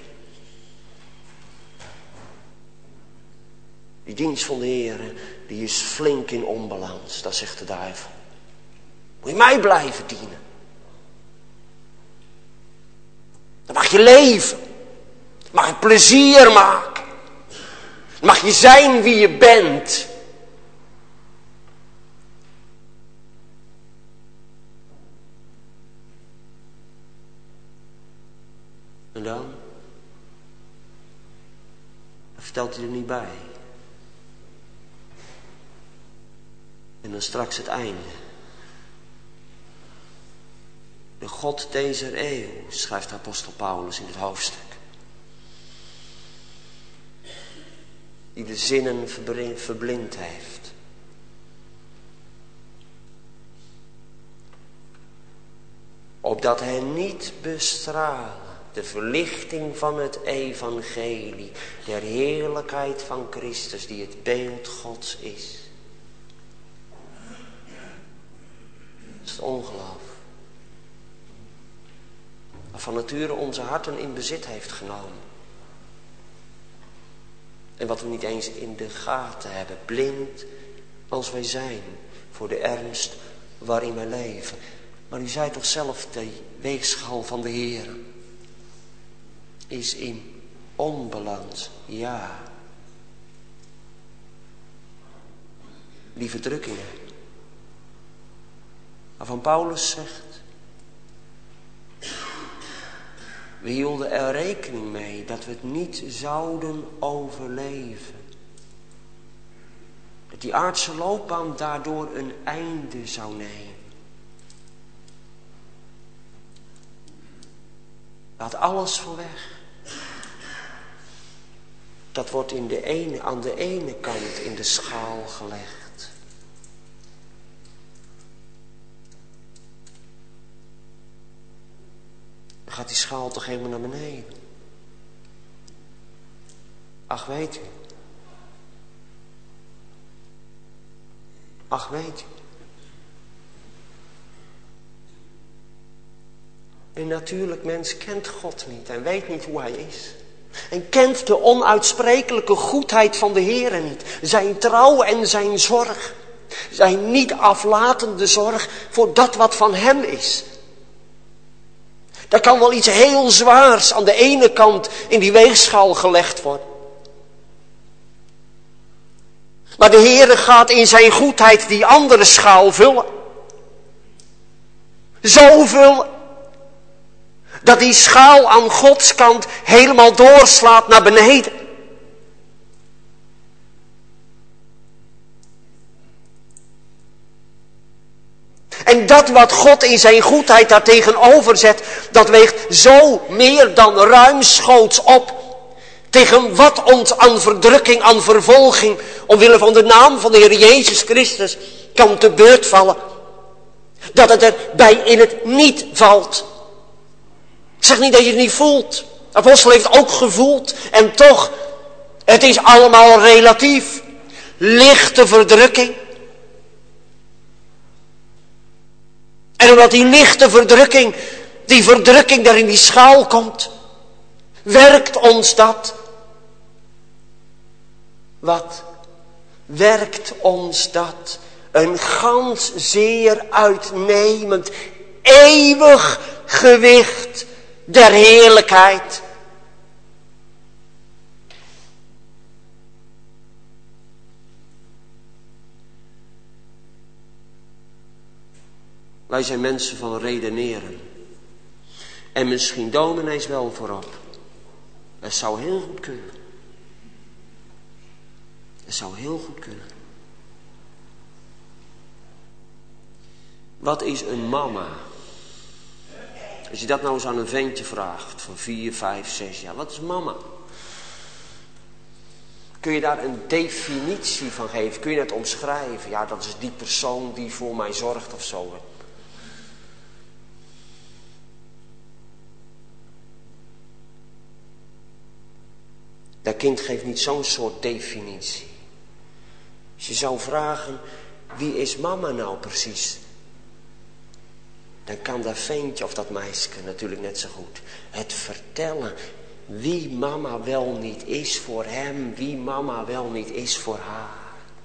Die dienst van de Heer, die is flink in onbalans. Dat zegt de duivel. Moet je mij blijven dienen. Dan mag je leven. Dan mag je plezier maken. Dan mag je zijn wie je bent. En dan? Dat vertelt hij er niet bij. En dan straks het einde. De God deze eeuw, schrijft apostel Paulus in het hoofdstuk. Die de zinnen verblind heeft. Opdat hij niet bestralen de verlichting van het evangelie, der heerlijkheid van Christus, die het beeld Gods is. Dat is het ongeloof. Dat van nature onze harten in bezit heeft genomen. En wat we niet eens in de gaten hebben, blind als wij zijn voor de ernst waarin wij leven. Maar u zei toch zelf, de weegschaal van de Heer is in onbalans, ja. Die verdrukkingen, waarvan Paulus zegt, we hielden er rekening mee dat we het niet zouden overleven. Dat die aardse loopbaan daardoor een einde zou nemen. Laat alles van weg. Dat wordt in de ene, aan de ene kant in de schaal gelegd. Dan gaat die schaal toch helemaal naar beneden. Ach, weet u. Ach, weet u. Een natuurlijk mens kent God niet en weet niet hoe hij is. En kent de onuitsprekelijke goedheid van de Heere niet. Zijn trouw en zijn zorg. Zijn niet aflatende zorg voor dat wat van hem is. Daar kan wel iets heel zwaars aan de ene kant in die weegschaal gelegd worden. Maar de Heere gaat in zijn goedheid die andere schaal vullen. Zo vullen. Dat die schaal aan Gods kant helemaal doorslaat naar beneden. En dat wat God in zijn goedheid daartegenover zet, dat weegt zo meer dan ruimschoots op. Tegen wat ons aan verdrukking, aan vervolging, omwille van de naam van de Heer Jezus Christus, kan te beurt vallen. Dat het erbij in het niet valt. Ik zeg niet dat je het niet voelt. De apostel heeft het ook gevoeld. En toch, het is allemaal relatief. Lichte verdrukking. En omdat die lichte verdrukking, die verdrukking daar in die schaal komt, werkt ons dat. Wat? Werkt ons dat? Een gans zeer uitnemend, eeuwig gewicht der heerlijkheid. Wij zijn mensen van redeneren. En misschien dominees wel voorop. Het zou heel goed kunnen. Het zou heel goed kunnen. Wat is een mama? Als je dat nou eens aan een ventje vraagt van vier, vijf, zes jaar. Wat is mama? Kun je daar een definitie van geven? Kun je het omschrijven? Ja, dat is die persoon die voor mij zorgt of zo. Dat kind geeft niet zo'n soort definitie. Als je zou vragen, wie is mama nou precies? Dan kan dat ventje of dat meisje natuurlijk net zo goed het vertellen wie mama wel niet is voor hem, wie mama wel niet is voor haar.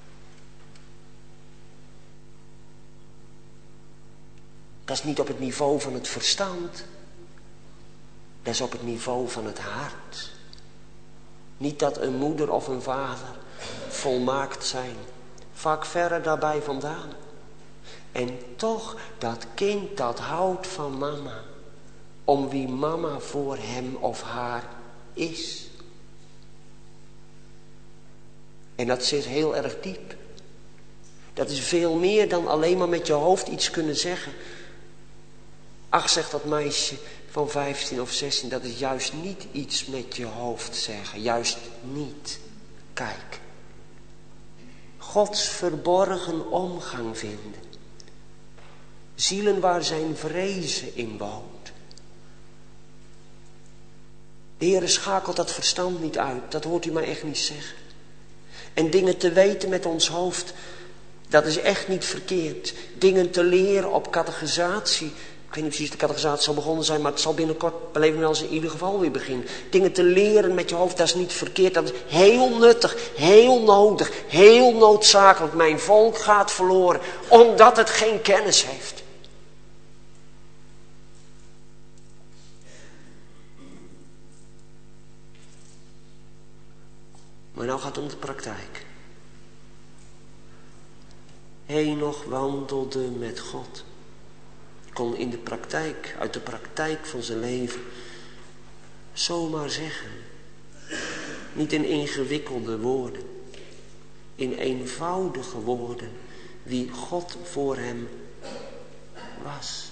Dat is niet op het niveau van het verstand. Dat is op het niveau van het hart. Niet dat een moeder of een vader volmaakt zijn. Vaak verre daarbij vandaan. En toch dat kind dat houdt van mama. Om wie mama voor hem of haar is. En dat zit heel erg diep. Dat is veel meer dan alleen maar met je hoofd iets kunnen zeggen. Ach, zegt dat meisje van vijftien of zestien, dat is juist niet iets met je hoofd zeggen. Juist niet. Kijk. Gods verborgen omgang vinden. Zielen waar zijn vrezen in woont. De Heere schakelt dat verstand niet uit. Dat hoort u mij echt niet zeggen. En dingen te weten met ons hoofd, dat is echt niet verkeerd. Dingen te leren op catechisatie. Ik weet niet precies of de catechisatie zal begonnen zijn, maar het zal binnenkort bij leven wel eens in ieder geval weer beginnen. Dingen te leren met je hoofd, dat is niet verkeerd. Dat is heel nuttig, heel nodig, heel noodzakelijk. Mijn volk gaat verloren, omdat het geen kennis heeft. Maar nou gaat het om de praktijk. Henoch wandelde met God. Kon in de praktijk, uit de praktijk van zijn leven, zomaar zeggen. Niet in ingewikkelde woorden. In eenvoudige woorden. Wie God voor hem was.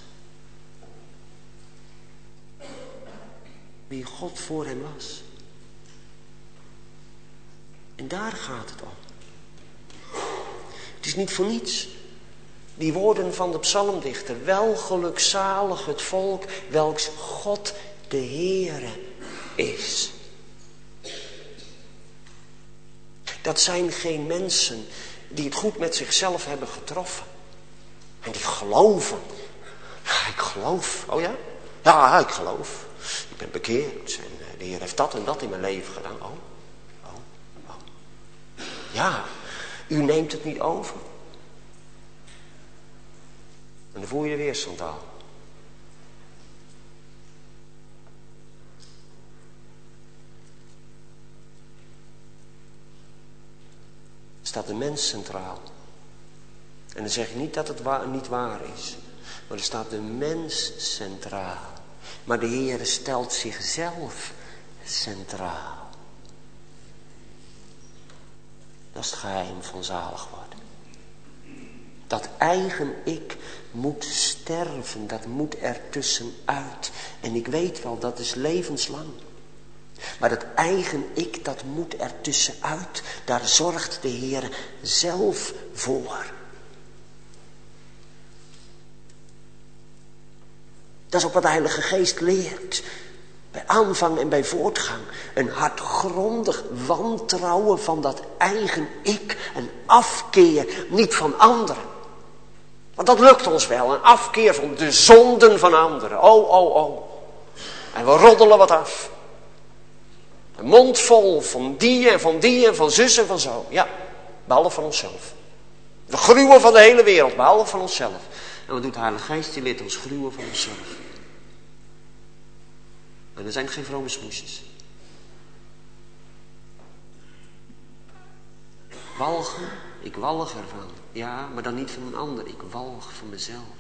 Wie God voor hem was. En daar gaat het om. Het is niet voor niets. Die woorden van de psalmdichter. Wel gelukzalig het volk welks God de Heere is. Dat zijn geen mensen die het goed met zichzelf hebben getroffen. En die geloven. Ja, ik geloof. Oh ja? Ja, ik geloof. Ik ben bekeerd. En de Heer heeft dat en dat in mijn leven gedaan. Oh. Oh. Oh. Ja, u neemt het niet over. En dan voel je de weerstand al. Staat de mens centraal. En dan zeg je niet dat het waar, niet waar is. Maar er staat de mens centraal. Maar de Heer stelt zichzelf centraal. Dat is het geheim van zalig worden. Dat eigen ik moet sterven. Dat moet er tussenuit. En ik weet wel, dat is levenslang. Maar dat eigen ik, dat moet er tussenuit. Daar zorgt de Heer zelf voor. Dat is ook wat de Heilige Geest leert. Bij aanvang en bij voortgang. Een hardgrondig wantrouwen van dat eigen ik. Een afkeer, niet van anderen. Want dat lukt ons wel. Een afkeer van de zonden van anderen. Oh, oh, oh. En we roddelen wat af. Een mond vol van die en van die en van zus en van zo. Ja, behalve van onszelf. We gruwen van de hele wereld, behalve van onszelf. En wat doet de Heilige Geest? Die leert ons gruwen van onszelf. En er zijn geen vrome smoesjes. Walgen, ik walg ervan. Ja, maar dan niet van een ander. Ik walg van mezelf.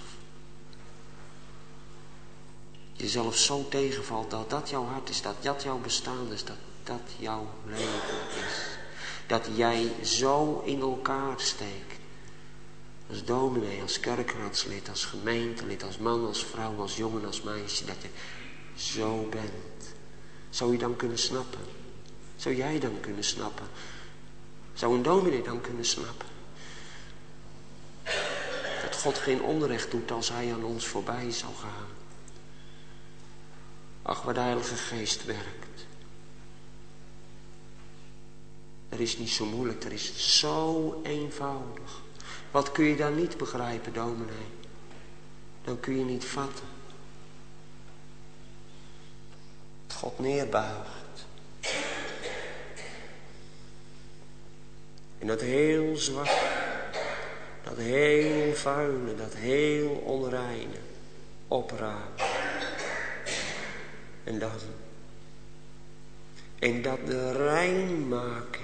Jezelf zo tegenvalt dat dat jouw hart is, dat dat jouw bestaan is, dat dat jouw leven is. Dat jij zo in elkaar steekt. Als dominee, als kerkraadslid, als gemeentelid, als man, als vrouw, als jongen, als meisje. Dat je zo bent. Zou je dan kunnen snappen? Zou jij dan kunnen snappen Zou een dominee dan kunnen snappen? Dat God geen onrecht doet als hij aan ons voorbij zou gaan. Ach, waar de Heilige Geest werkt. Dat is niet zo moeilijk, dat is zo eenvoudig. Wat kun je dan niet begrijpen, dominee? Dan kun je niet vatten. God neerbuigt. En dat heel zwak, dat heel vuile, dat heel onreine opraapt. En dan, en dat de reinmaking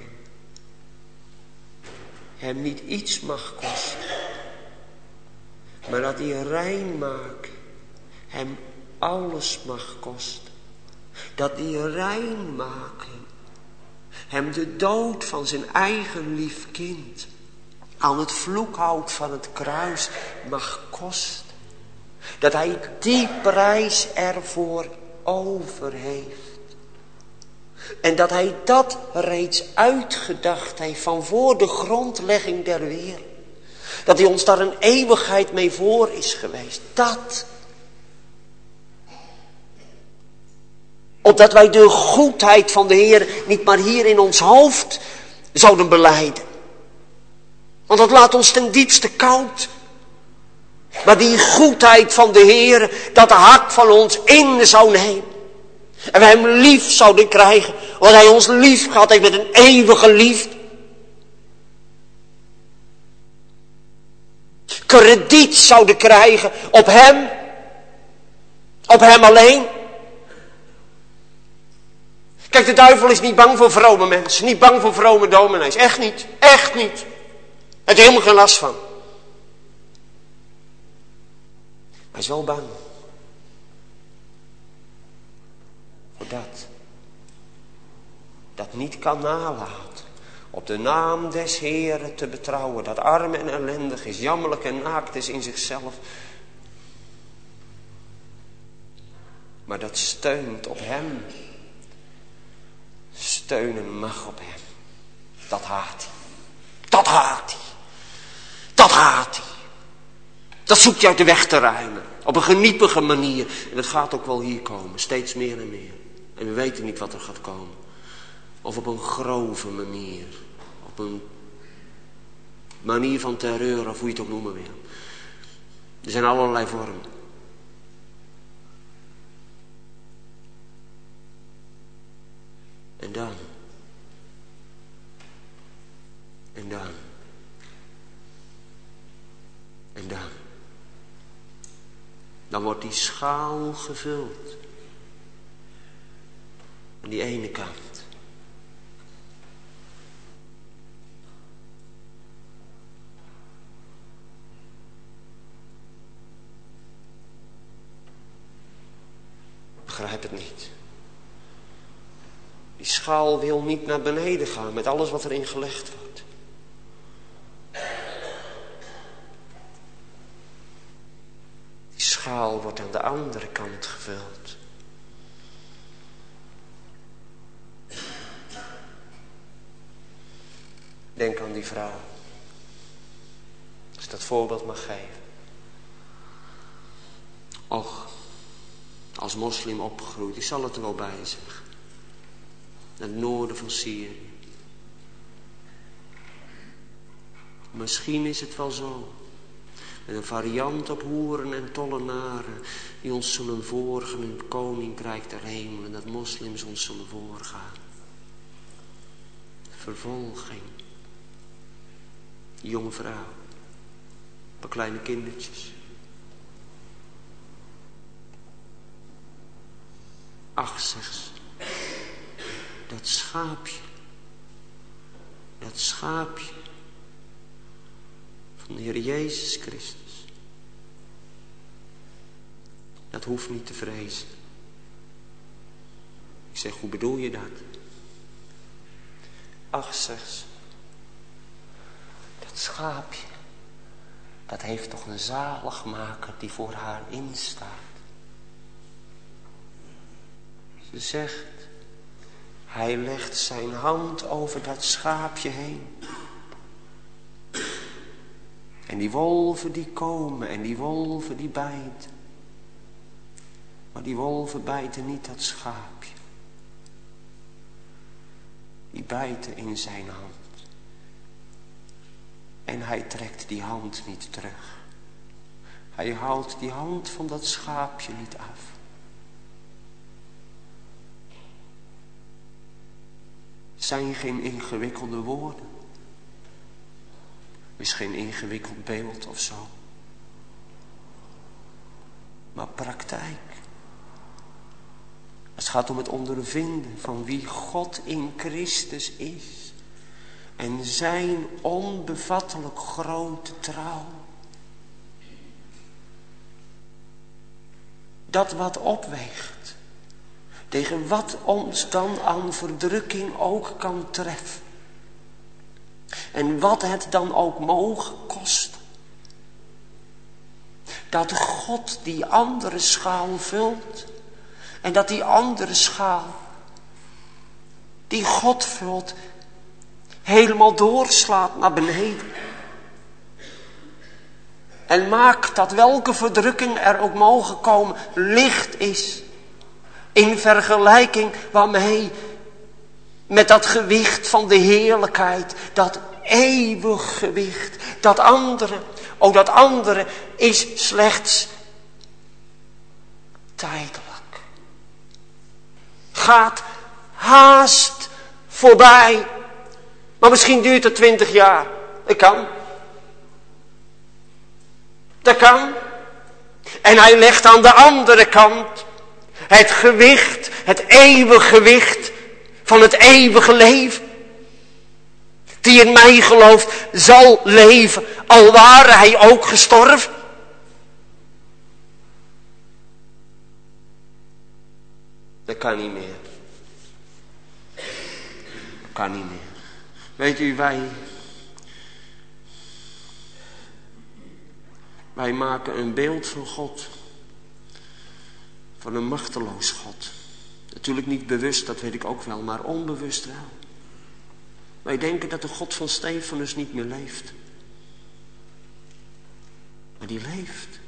hem niet iets mag kosten, maar dat die reinmaking hem alles mag kosten. Dat die reinmaking hem de dood van zijn eigen lief kind aan het vloekhout van het kruis mag kosten. Dat hij die prijs ervoor over heeft. En dat hij dat reeds uitgedacht heeft van voor de grondlegging der wereld. Dat hij ons daar een eeuwigheid mee voor is geweest. Dat. Opdat wij de goedheid van de Heer niet maar hier in ons hoofd zouden belijden. Want dat laat ons ten diepste koud. Maar die goedheid van de Heer, dat de hart van ons in zou nemen. En wij hem lief zouden krijgen. Want hij ons lief gehad heeft met een eeuwige liefde. Krediet zouden krijgen op hem. Op hem alleen. Kijk, de duivel is niet bang voor vrome mensen. Niet bang voor vrome dominees. Echt niet. Echt niet. Hij heeft helemaal geen last van. Hij is wel bang. Voor dat. Dat niet kan nalaten. Op de naam des Heeren te betrouwen. Dat arm en ellendig is. Jammerlijk en naakt is in zichzelf. Maar dat steunt op hem. Steunen mag op hem. Dat haat hij. Dat haat hij. Dat haat hij. Dat zoekt je uit de weg te ruimen. Op een geniepige manier. En dat gaat ook wel hier komen. Steeds meer en meer. En we weten niet wat er gaat komen. Of op een grove manier. Op een manier van terreur. Of hoe je het ook noemen wil. Er zijn allerlei vormen. En dan. En dan. En dan. Dan wordt die schaal gevuld. Aan die ene kant. Ik begrijp het niet. Die schaal wil niet naar beneden gaan met alles wat erin gelegd wordt. Die schaal wordt aan de andere kant gevuld. Denk aan die vrouw. Als ik dat voorbeeld mag geven. Och, als moslim opgegroeid, ik zal het er wel bij zeggen. Naar het noorden van Syrië. Misschien is het wel zo. Met een variant op hoeren en tollenaren. Die ons zullen voorgaan in het koninkrijk der hemel. En dat moslims ons zullen voorgaan. Vervolging. Die jonge vrouw. Een paar kleine kindertjes. Ach, zegt ze. Dat schaapje. Dat schaapje. Van de Heer Jezus Christus. Dat hoeft niet te vrezen. Ik zeg, hoe bedoel je dat? Ach, zegt ze. Dat schaapje. Dat heeft toch een zaligmaker die voor haar instaat. Ze zegt. Hij legt zijn hand over dat schaapje heen. En die wolven die komen en die wolven die bijten. Maar die wolven bijten niet dat schaapje. Die bijten in zijn hand. En hij trekt die hand niet terug. Hij haalt die hand van dat schaapje niet af. Het zijn geen ingewikkelde woorden. Het is geen ingewikkeld beeld of zo. Maar praktijk. Het gaat om het ondervinden van wie God in Christus is. En zijn onbevattelijk grote trouw. Dat wat opweegt. Tegen wat ons dan aan verdrukking ook kan treffen. En wat het dan ook mogen kosten. Dat God die andere schaal vult. En dat die andere schaal. Die God vult. Helemaal doorslaat naar beneden. En maakt dat welke verdrukking er ook mogen komen. Licht is. In vergelijking waarmee. Met dat gewicht van de heerlijkheid. Dat eeuwig gewicht. Dat andere. Oh, dat andere is slechts tijdelijk. Gaat haast voorbij. Maar misschien duurt het twintig jaar. Dat kan. Dat kan. En hij legt aan de andere kant het gewicht, het eeuwige gewicht van het eeuwige leven. Die in mij gelooft zal leven, al ware hij ook gestorven. Dat kan niet meer. Dat kan niet meer. Weet u, wij... Wij maken een beeld van God. Van een machteloos God. Natuurlijk niet bewust, dat weet ik ook wel, maar onbewust wel. Wij denken dat de God van Stefanus niet meer leeft. Maar die leeft.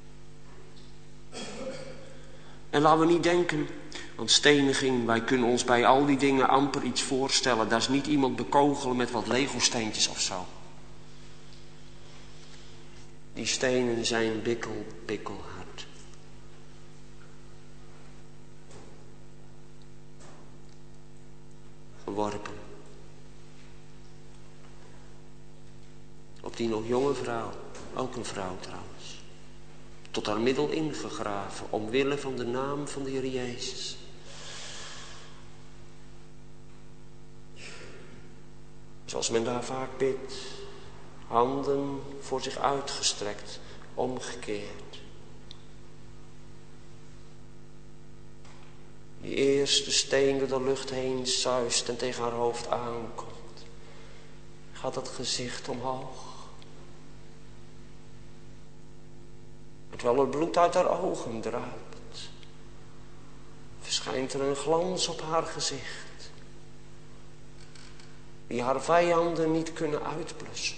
En laten we niet denken, want steniging, wij kunnen ons bij al die dingen amper iets voorstellen. Daar is niet iemand bekogelen met wat Lego-steentjes of zo. Die stenen zijn bikkel, bikkelhard. Geworpen. Op die nog jonge vrouw, ook een vrouw trouwens. Tot haar middel ingegraven, omwille van de naam van de Heer Jezus. Zoals men daar vaak bidt. Handen voor zich uitgestrekt, omgekeerd. Die eerste steen door de lucht heen suist en tegen haar hoofd aankomt. Gaat het gezicht omhoog. Terwijl het bloed uit haar ogen druipt. Verschijnt er een glans op haar gezicht. Die haar vijanden niet kunnen uitblussen.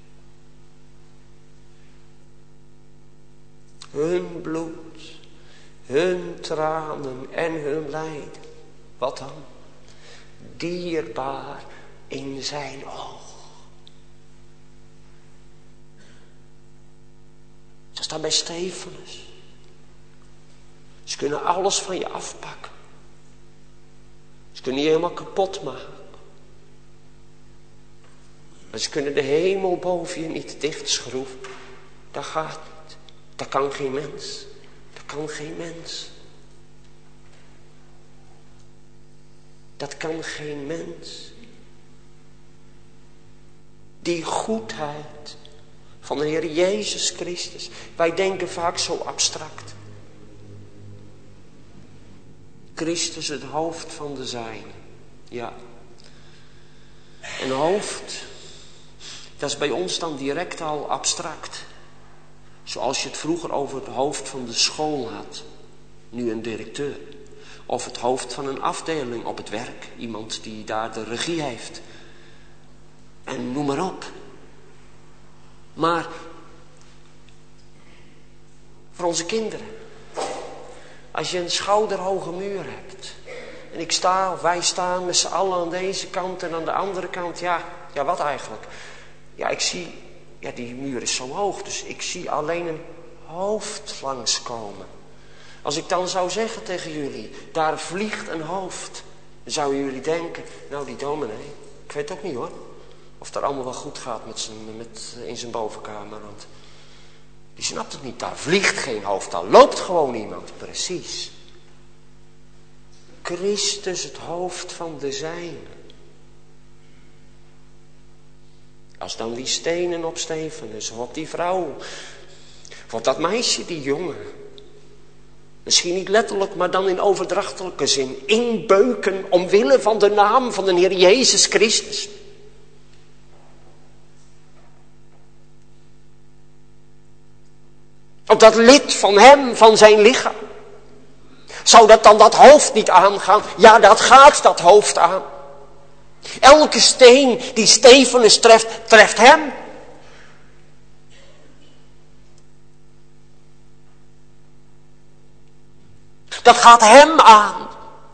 Hun bloed, hun tranen en hun lijden. Wat dan? Dierbaar in zijn oog. Zo staat bij Stefanus. Ze kunnen alles van je afpakken. Ze kunnen je helemaal kapot maken. Maar ze kunnen de hemel boven je niet dichtschroeven. Dat gaat niet. Dat kan geen mens. Dat kan geen mens. Dat kan geen mens. Die goedheid van de Heer Jezus Christus. Wij denken vaak zo abstract. Christus het hoofd van de zijnen. Ja. Een hoofd. Dat is bij ons dan direct al abstract. Zoals je het vroeger over het hoofd van de school had. Nu een directeur. Of het hoofd van een afdeling op het werk. Iemand die daar de regie heeft. En noem maar op. Maar voor onze kinderen. Als je een schouderhoge muur hebt. En ik sta, of wij staan met z'n allen aan deze kant en aan de andere kant. Ja, ja wat eigenlijk? Ja, ik zie, ja die muur is zo hoog. Dus ik zie alleen een hoofd langskomen. Als ik dan zou zeggen tegen jullie, daar vliegt een hoofd. Dan zouden jullie denken, nou die dominee, ik weet ook niet hoor. Of het allemaal wel goed gaat met zijn, met, in zijn bovenkamer. Want die snapt het niet, daar vliegt geen hoofd, daar loopt gewoon iemand. Precies. Christus het hoofd van de zijne. Als dan die stenen op Stefanus, of op die vrouw, of op dat meisje, die jongen. Misschien niet letterlijk, maar dan in overdrachtelijke zin. Inbeuken omwille van de naam van de Heer Jezus Christus. Op dat lid van hem, van zijn lichaam. Zou dat dan dat hoofd niet aangaan? Ja, dat gaat dat hoofd aan. Elke steen die Stefanus treft, treft hem. Dat gaat hem aan.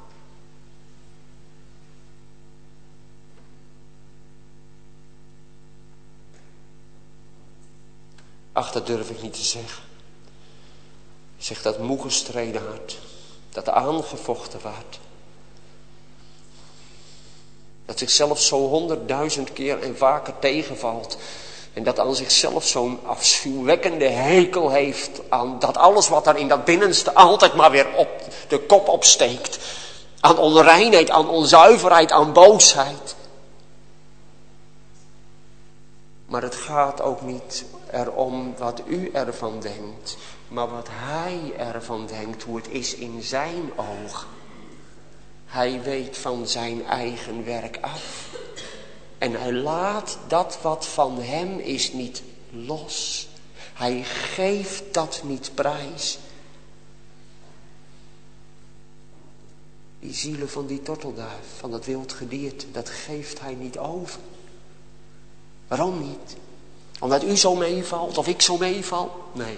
Ach, dat durf ik niet te zeggen. Ik zeg dat moe gestreden hart. Dat aangevochten wordt. Dat zichzelf zo honderdduizend keer en vaker tegenvalt. En dat aan zichzelf zo'n afschuwwekkende hekel heeft aan dat alles wat daar in dat binnenste altijd maar weer op de kop opsteekt. Aan onreinheid, aan onzuiverheid, aan boosheid. Maar het gaat ook niet erom wat u ervan denkt, maar wat hij ervan denkt, hoe het is in zijn ogen. Hij weet van zijn eigen werk af. En hij laat dat wat van hem is niet los. Hij geeft dat niet prijs. Die zielen van die tortelduif, van dat wild gedierte, dat geeft hij niet over. Waarom niet? Omdat u zo meevalt of ik zo meeval? Nee.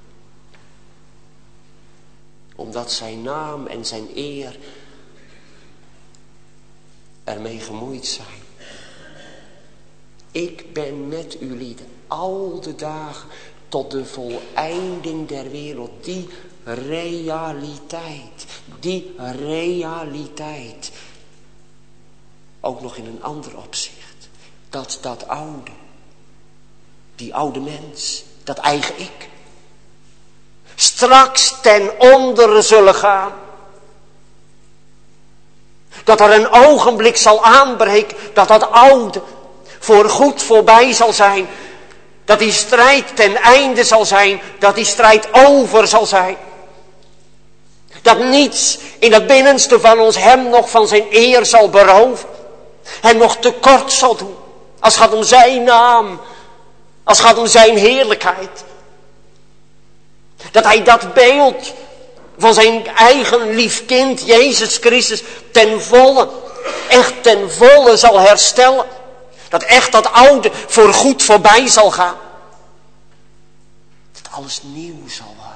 Omdat zijn naam en zijn eer ermee gemoeid zijn. Ik ben met u lieden al de dagen tot de voleinding der wereld. Die realiteit, die realiteit. Ook nog in een ander opzicht. Dat dat oude, die oude mens, dat eigen ik, straks ten onder zullen gaan. Dat er een ogenblik zal aanbreken dat dat oude voor goed voorbij zal zijn. Dat die strijd ten einde zal zijn. Dat die strijd over zal zijn. Dat niets in het binnenste van ons hem nog van zijn eer zal beroven. Hem nog tekort zal doen. Als het gaat om zijn naam. Als het gaat om zijn heerlijkheid. Dat hij dat beeld van zijn eigen lief kind, Jezus Christus, ten volle, echt ten volle zal herstellen. Dat echt dat oude voor goed voorbij zal gaan. Dat alles nieuw zal worden.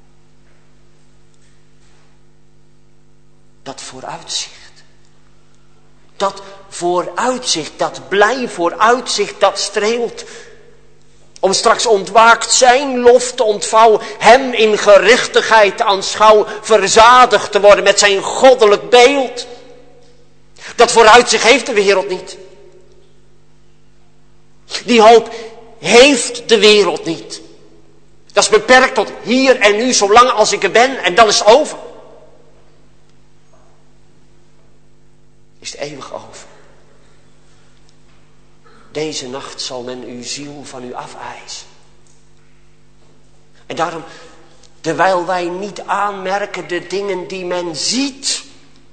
Dat vooruitzicht. Dat vooruitzicht, dat blij vooruitzicht, dat streelt. Om straks ontwaakt zijn lof te ontvouwen. Hem in gerechtigheid te aanschouwen. Verzadigd te worden met zijn goddelijk beeld. Dat vooruitzicht heeft de wereld niet. Die hoop heeft de wereld niet. Dat is beperkt tot hier en nu, zolang als ik er ben. En dan is het over. Is het eeuwig over. Deze nacht zal men uw ziel van u afeisen. En daarom, terwijl wij niet aanmerken de dingen die men ziet,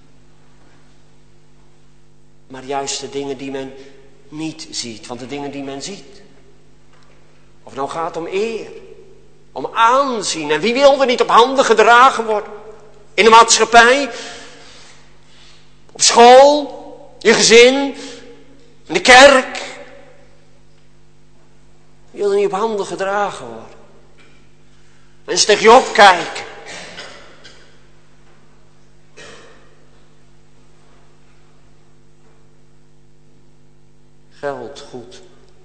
maar juist de dingen die men niet ziet. Want de dingen die men ziet, of het nou gaat om eer, om aanzien. En wie wil er niet op handen gedragen worden? In de maatschappij, Op school, je gezin, in de kerk. Je wil er niet op handen gedragen worden. Mensen tegen je opkijken. Geld goed.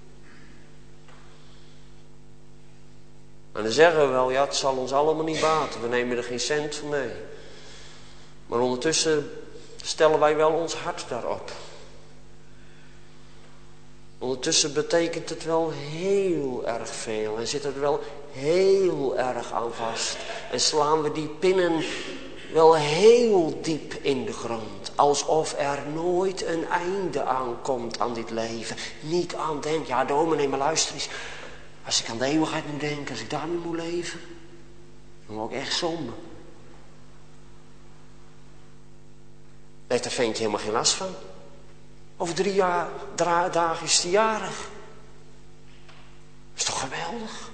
En dan zeggen we wel, ja, het zal ons allemaal niet baten. We nemen er geen cent voor mee. Maar ondertussen stellen wij wel ons hart daarop. Ondertussen betekent het wel heel erg veel. En zit er wel heel erg aan vast. En slaan we die pinnen wel heel diep in de grond. Alsof er nooit een einde aankomt aan dit leven. Niet aan denken. Ja, dominee, maar luister eens. Als ik aan de eeuwigheid moet denken, als ik daar nu moet leven, dan word ik echt zonde. Daar heeft dat ventje helemaal geen last van. Over drie jaar, drie dagen is hij jarig. Dat is toch geweldig?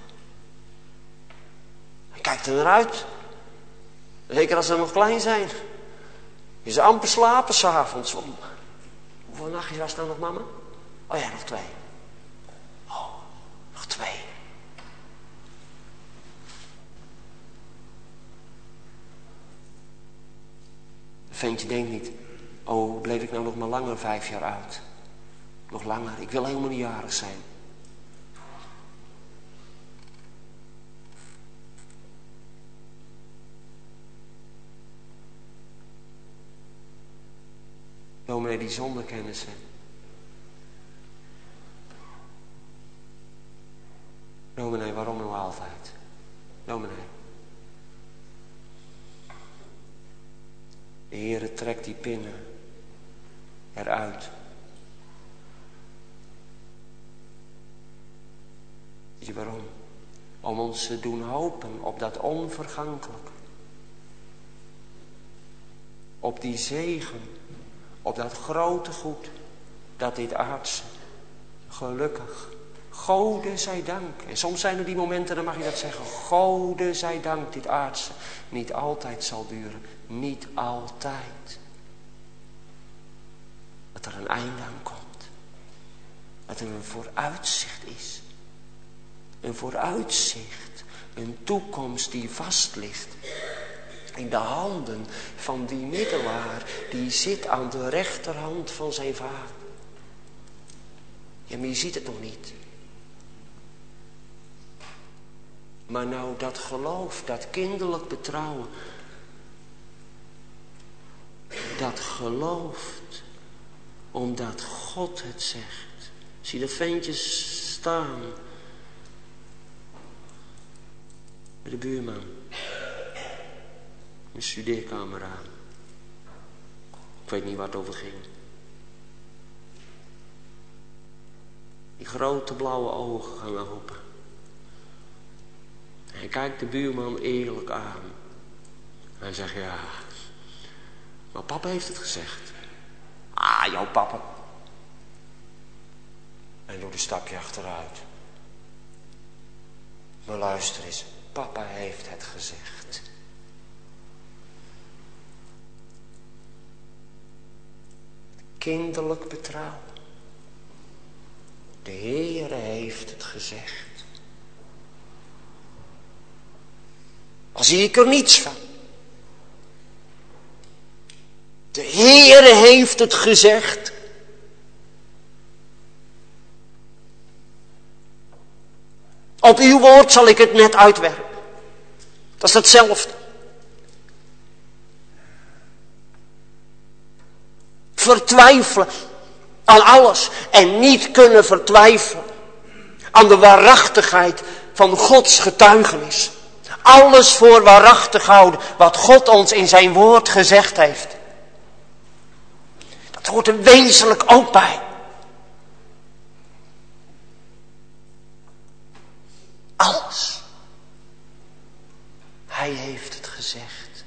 Hij kijkt er naar uit. Zeker als ze nog klein zijn. Je ze amper slapen s'avonds. Hoeveel nachtjes was het nou nog, mama? Oh ja, nog twee. Oh, nog twee. Het ventje denkt niet, oh, bleef ik nou nog maar langer vijf jaar oud. Nog langer, ik wil helemaal niet jarig zijn. Dominee die zonder kennis heeft. Dominee, waarom nou altijd? Dominee. De Heere trekt die pinnen eruit. Weet je waarom? Om ons te doen hopen op dat onvergankelijke. Op die zegen. Op dat grote goed. Dat dit aardse. Gelukkig. Gode zij dank. En soms zijn er die momenten, dan mag je dat zeggen. Gode zij dank, dit aardse niet altijd zal duren. Niet altijd. Dat er een einde aan komt. Dat er een vooruitzicht is. Een vooruitzicht. Een toekomst die vast ligt. In de handen van die middelaar. Die zit aan de rechterhand van zijn vader. Ja, maar je ziet het nog niet. Maar nou dat geloof, dat kinderlijk betrouwen. Dat gelooft. Omdat God het zegt. Zie dat ventje staan. Bij de buurman. Een studeerkamer aan. Ik weet niet waar het over ging. Die grote blauwe ogen gaan open. Hij kijkt de buurman eerlijk aan. Hij zegt, ja, maar papa heeft het gezegd. Ah, jouw papa. En doet een stapje achteruit. Maar luister eens, papa heeft het gezegd. Kinderlijk betrouwen. De Heere heeft het gezegd. Al zie ik er niets van. De Heere heeft het gezegd. Op uw woord zal ik het net uitwerken. Dat is hetzelfde. Vertwijfelen aan alles en niet kunnen vertwijfelen aan de waarachtigheid van Gods getuigenis. Alles voor waarachtig houden wat God ons in zijn woord gezegd heeft. Dat hoort er wezenlijk ook bij. Alles. Hij heeft het gezegd.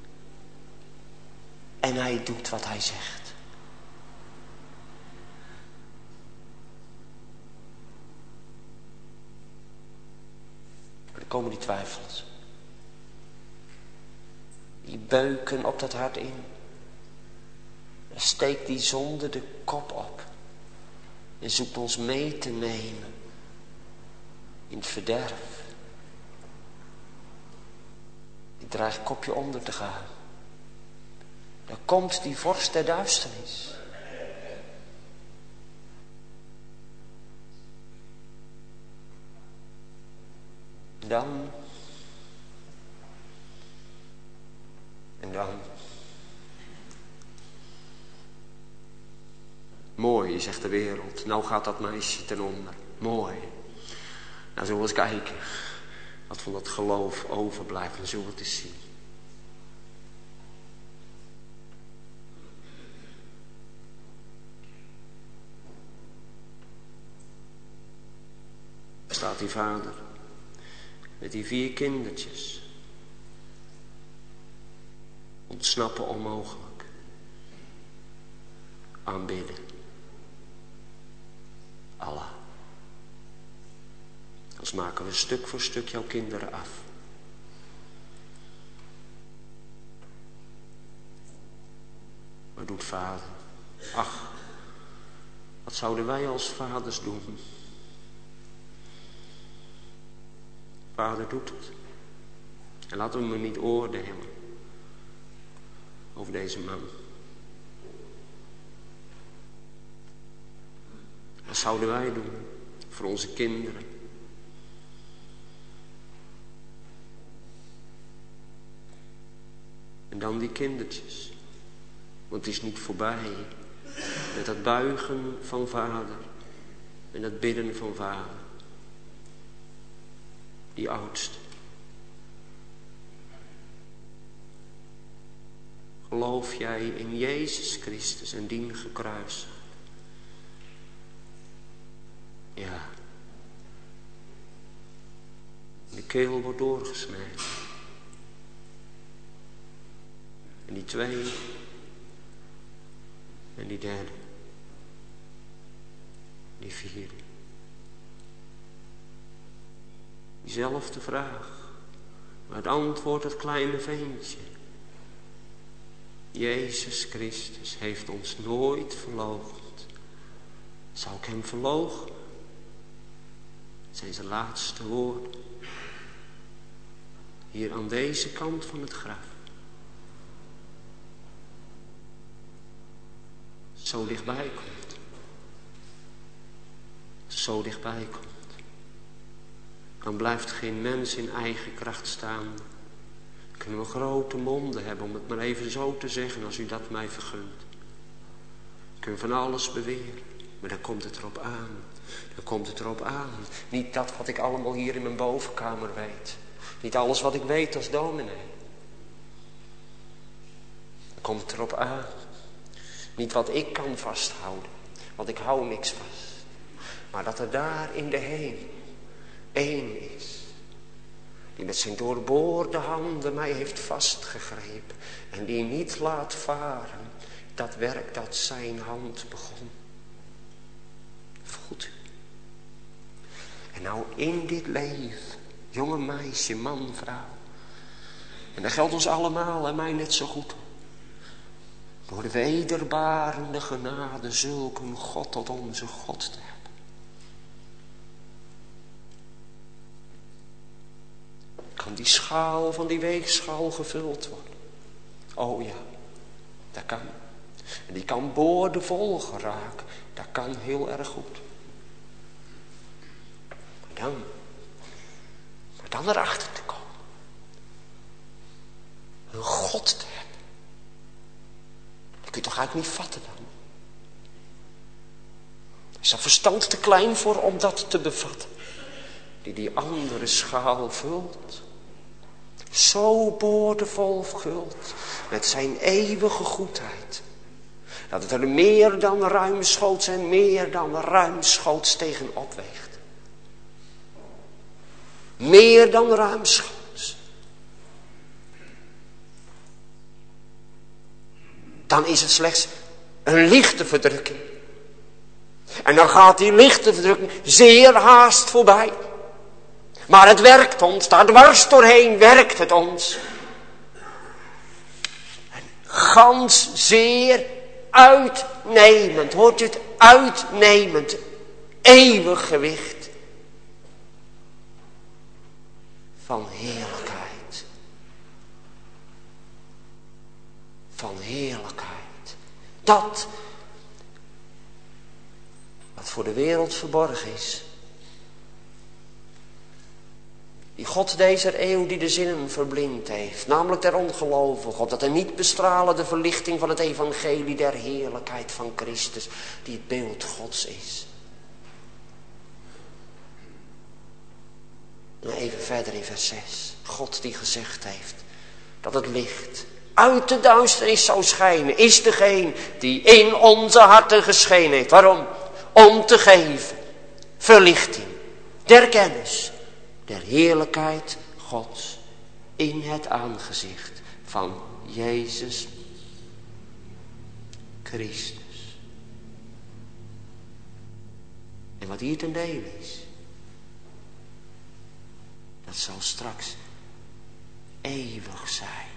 En hij doet wat hij zegt. Dan komen die twijfels. Die beuken op dat hart in. Dan steekt die zonde de kop op. En zoekt ons mee te nemen. In het verderf. Die dreigt kopje onder te gaan. Dan komt die vorst der duisternis. Dan. En dan. Mooi, zegt de wereld. Nou gaat dat meisje ten onder. Mooi. Nou zullen we eens kijken. Wat van dat geloof overblijft. Dan zullen we het eens zien. Daar staat die vader. Met die vier kindertjes. Ontsnappen onmogelijk. Aanbidden. Allah. Als maken we stuk voor stuk jouw kinderen af. Wat doet vader? Ach, wat zouden wij als vaders doen? Vader doet het. En laten we me niet oordelen over deze man. Wat zouden wij doen voor onze kinderen? En dan die kindertjes. Want het is niet voorbij met dat buigen van vader en dat bidden van vader. Die oudste. Geloof jij in Jezus Christus en dien gekruisigd? Ja. De keel wordt doorgesneden. En die tweede. En die derde. Die vierde. Diezelfde vraag. Maar het antwoord het kleine ventje. Jezus Christus heeft ons nooit verloochend. Zou ik hem verloochenen? Het zijn zijn laatste woorden. Hier aan deze kant van het graf. Zo dichtbij komt. Zo dichtbij komt. Dan blijft geen mens in eigen kracht staan. Kunnen we grote monden hebben om het maar even zo te zeggen als u dat mij vergunt. Kunnen van alles beweren. Maar dan komt het erop aan. Dan komt het erop aan. Niet dat wat ik allemaal hier in mijn bovenkamer weet. Niet alles wat ik weet als dominee. Dan komt het erop aan. Niet wat ik kan vasthouden. Want ik hou niks vast. Maar dat er daar in de hemel één is. Die met zijn doorboorde handen mij heeft vastgegrepen. En die niet laat varen. Dat werk dat zijn hand begon. Voelt u? En nou in dit leven. Jonge meisje, man, vrouw. En dat geldt ons allemaal en mij net zo goed. Door de wederbarende genade zulk een God tot onze God te hebben. Kan die schaal van die weegschaal gevuld worden? Oh ja, dat kan. En die kan boordevol geraken. Dat kan heel erg goed. Maar dan, maar dan erachter te komen. Een God te hebben. Dat kun je toch eigenlijk niet vatten dan? Is dat verstand te klein voor om dat te bevatten? Die die andere schaal vult. Zo boordevol vult. Met zijn eeuwige goedheid. Dat het er meer dan ruimschoots en meer dan ruimschoots tegenop weegt. Meer dan ruimschoots. Dan is het slechts een lichte verdrukking. En dan gaat die lichte verdrukking zeer haast voorbij. Maar het werkt ons, daar dwars doorheen werkt het ons. En gans zeer uitnemend, hoort u het, uitnemend, eeuwig gewicht van heerlijkheid. Van heerlijkheid. Dat wat voor de wereld verborgen is. Die God deze eeuw die de zinnen verblind heeft, namelijk der ongelovigen, God, dat hij niet bestralen de verlichting van het evangelie der heerlijkheid van Christus, die het beeld Gods is. En even verder in vers zes, God die gezegd heeft dat het licht uit de duisternis zou schijnen, is degene die in onze harten geschenen heeft. Waarom? Om te geven verlichting der kennis der heerlijkheid Gods in het aangezicht van Jezus Christus. En wat hier ten dele is, dat zal straks eeuwig zijn.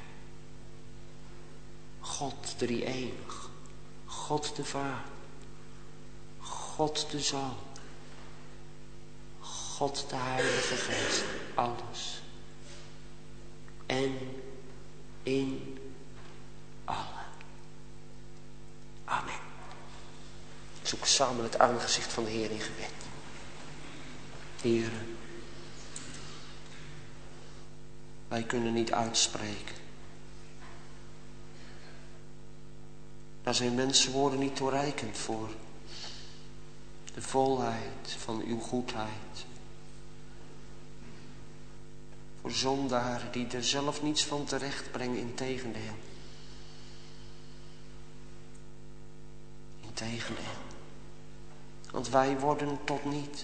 God drie-enig, God de Vader, God de Zoon, God de Heilige Geest, alles en in allen. Amen. Zoek samen het aangezicht van de Heer in gebed. Heer, wij kunnen niet uitspreken. Daar zijn mensenwoorden niet toereikend voor. De volheid van uw goedheid. Voor zondaren die er zelf niets van terecht brengen, integendeel. Integendeel. Want wij worden tot niet.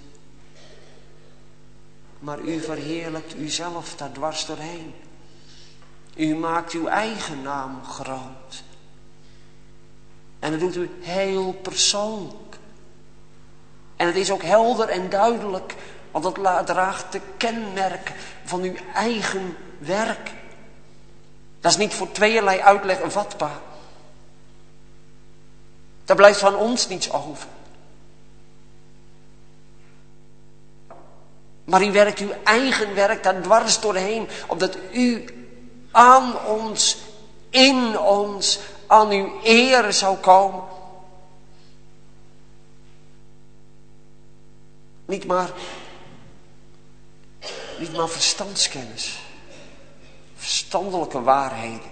Maar u verheerlijkt uzelf daar dwars doorheen. U maakt uw eigen naam groot. En dat doet u heel persoonlijk. En het is ook helder en duidelijk, want het draagt de kenmerken van uw eigen werk. Dat is niet voor tweeërlei uitleg een vatbaar. Daar blijft van ons niets over. Maar u werkt uw eigen werk daar dwars doorheen, opdat u aan ons, in ons, aan uw eer zou komen. Niet maar, niet maar verstandskennis, verstandelijke waarheden.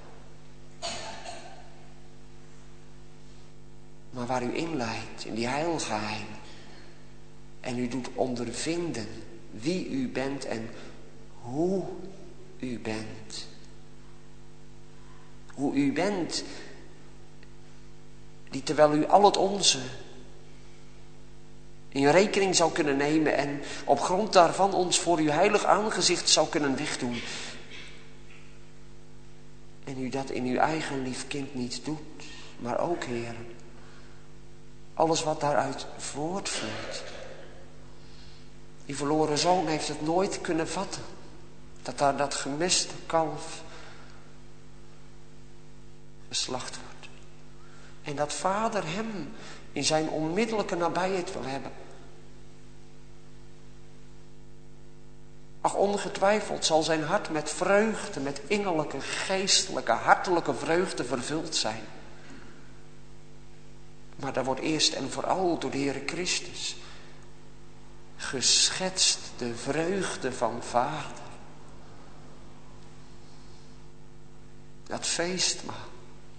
Maar waar u inleidt, in die heilgeheimen. En u doet ondervinden wie u bent en hoe u bent. Hoe u bent, die terwijl u al het onze in rekening zou kunnen nemen en op grond daarvan ons voor uw heilig aangezicht zou kunnen wegdoen. En u dat in uw eigen lief kind niet doet, maar ook, Heer, alles wat daaruit voortvloeit. Die verloren zoon heeft het nooit kunnen vatten, dat daar dat gemiste kalf geslacht wordt. En dat vader hem in zijn onmiddellijke nabijheid wil hebben. Ach, ongetwijfeld zal zijn hart met vreugde, met innerlijke, geestelijke, hartelijke vreugde vervuld zijn. Maar daar wordt eerst en vooral door de Heere Christus geschetst de vreugde van Vader. Dat feestmaal.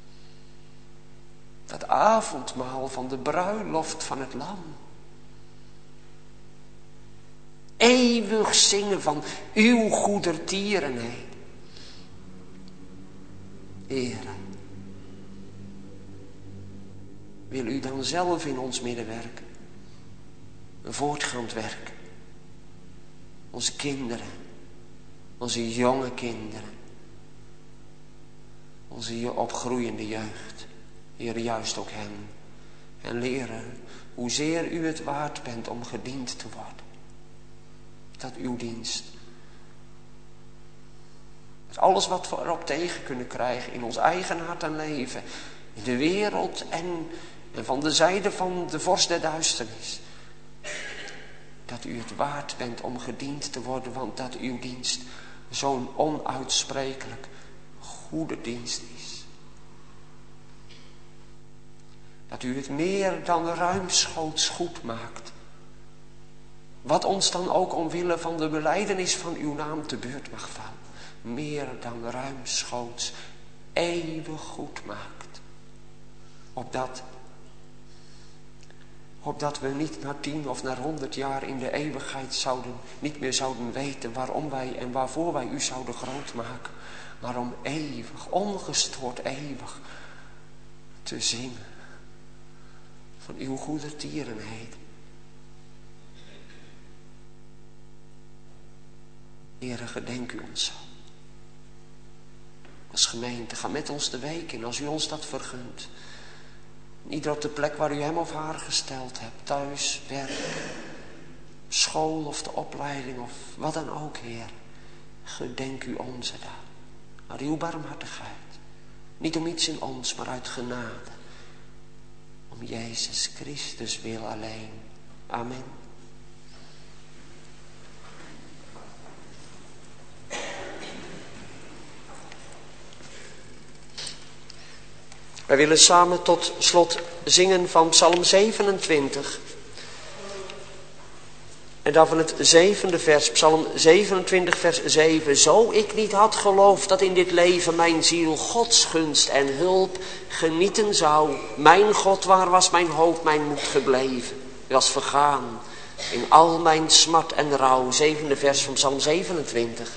Dat avondmaal van de bruiloft van het Lam. Eeuwig zingen van uw goedertierenheid. Heere, wil u dan zelf in ons midden werken? Een voortgaand werk. Onze kinderen, onze jonge kinderen, onze opgroeiende jeugd. Heer, juist ook hen. En leren hoezeer u het waard bent om gediend te worden. Dat uw dienst. Dat alles wat we erop tegen kunnen krijgen in ons eigen hart en leven. in de wereld en, en van de zijde van de vorst der duisternis. Dat u het waard bent om gediend te worden, want dat uw dienst zo'n onuitsprekelijk goede dienst is. Dat u het meer dan ruimschoots goed maakt. Wat ons dan ook omwille van de belijdenis van uw naam te beurt mag vallen. Meer dan ruimschoots eeuwig goed maakt. Opdat, opdat we niet na tien of na honderd jaar in de eeuwigheid zouden, niet meer zouden weten waarom wij en waarvoor wij u zouden groot maken. Maar om eeuwig, ongestoord eeuwig te zingen van uw goede tierenheid. Heere, gedenk u ons zo. Als gemeente, ga met ons de week in, als u ons dat vergunt. Ieder op de plek waar u hem of haar gesteld hebt. Thuis, werk, school of de opleiding of wat dan ook, Heer. Gedenk u onze daar. Uit uw barmhartigheid. Niet om iets in ons, maar uit genade. Om Jezus Christus wil alleen. Amen. Wij willen samen tot slot zingen van Psalm zevenentwintig. En dan van het zevende vers, Psalm zevenentwintig vers zeven. Zo ik niet had geloofd dat in dit leven mijn ziel Gods gunst en hulp genieten zou. Mijn God, waar was mijn hoop, mijn moed gebleven? Was vergaan in al mijn smart en rouw. Zevende vers van Psalm zevenentwintig.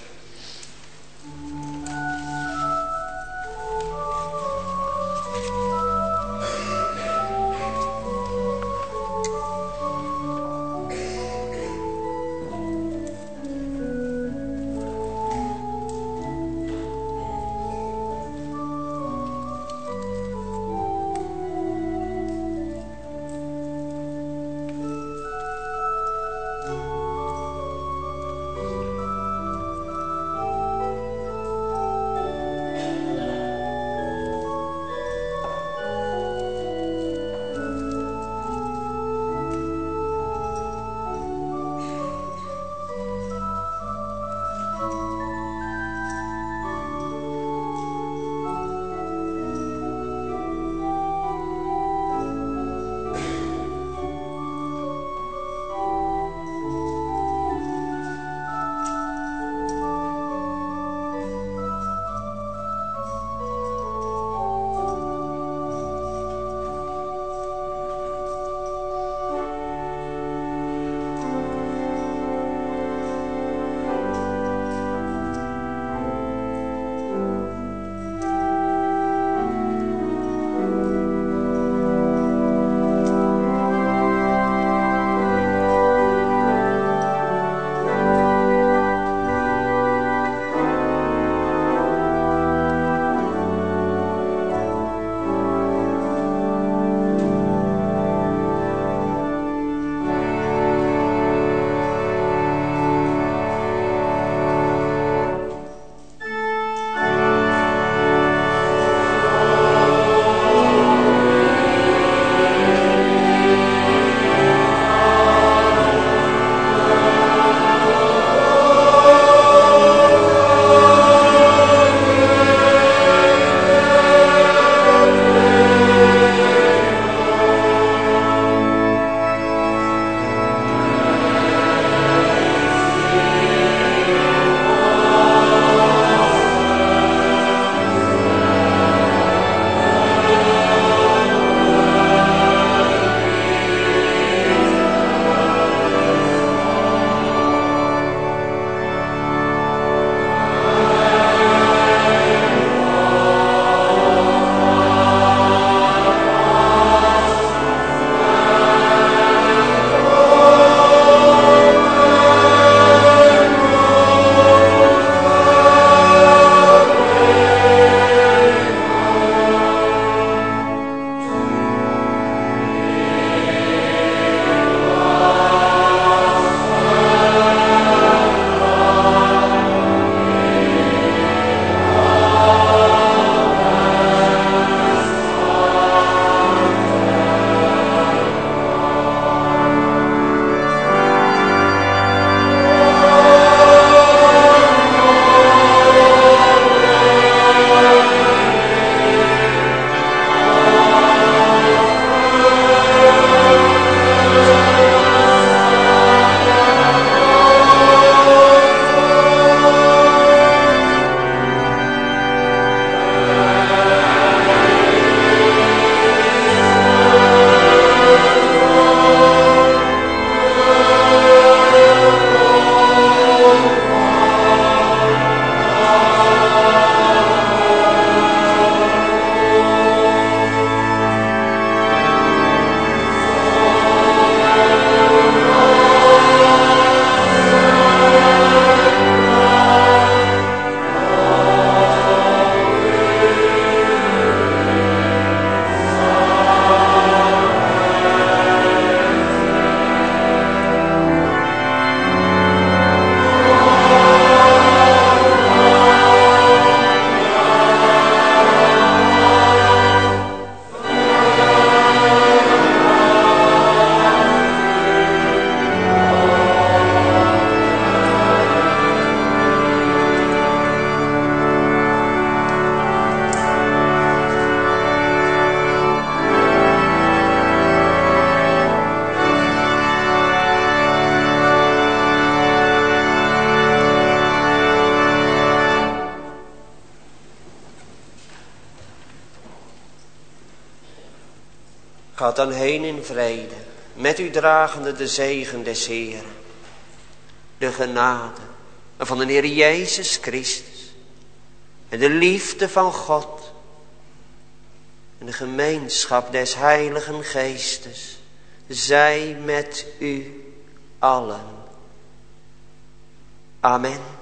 Gaat dan heen in vrede, met u dragende de zegen des Heeren. De genade van de Heer Jezus Christus. En de liefde van God. En de gemeenschap des Heiligen Geestes. Zij met u allen. Amen.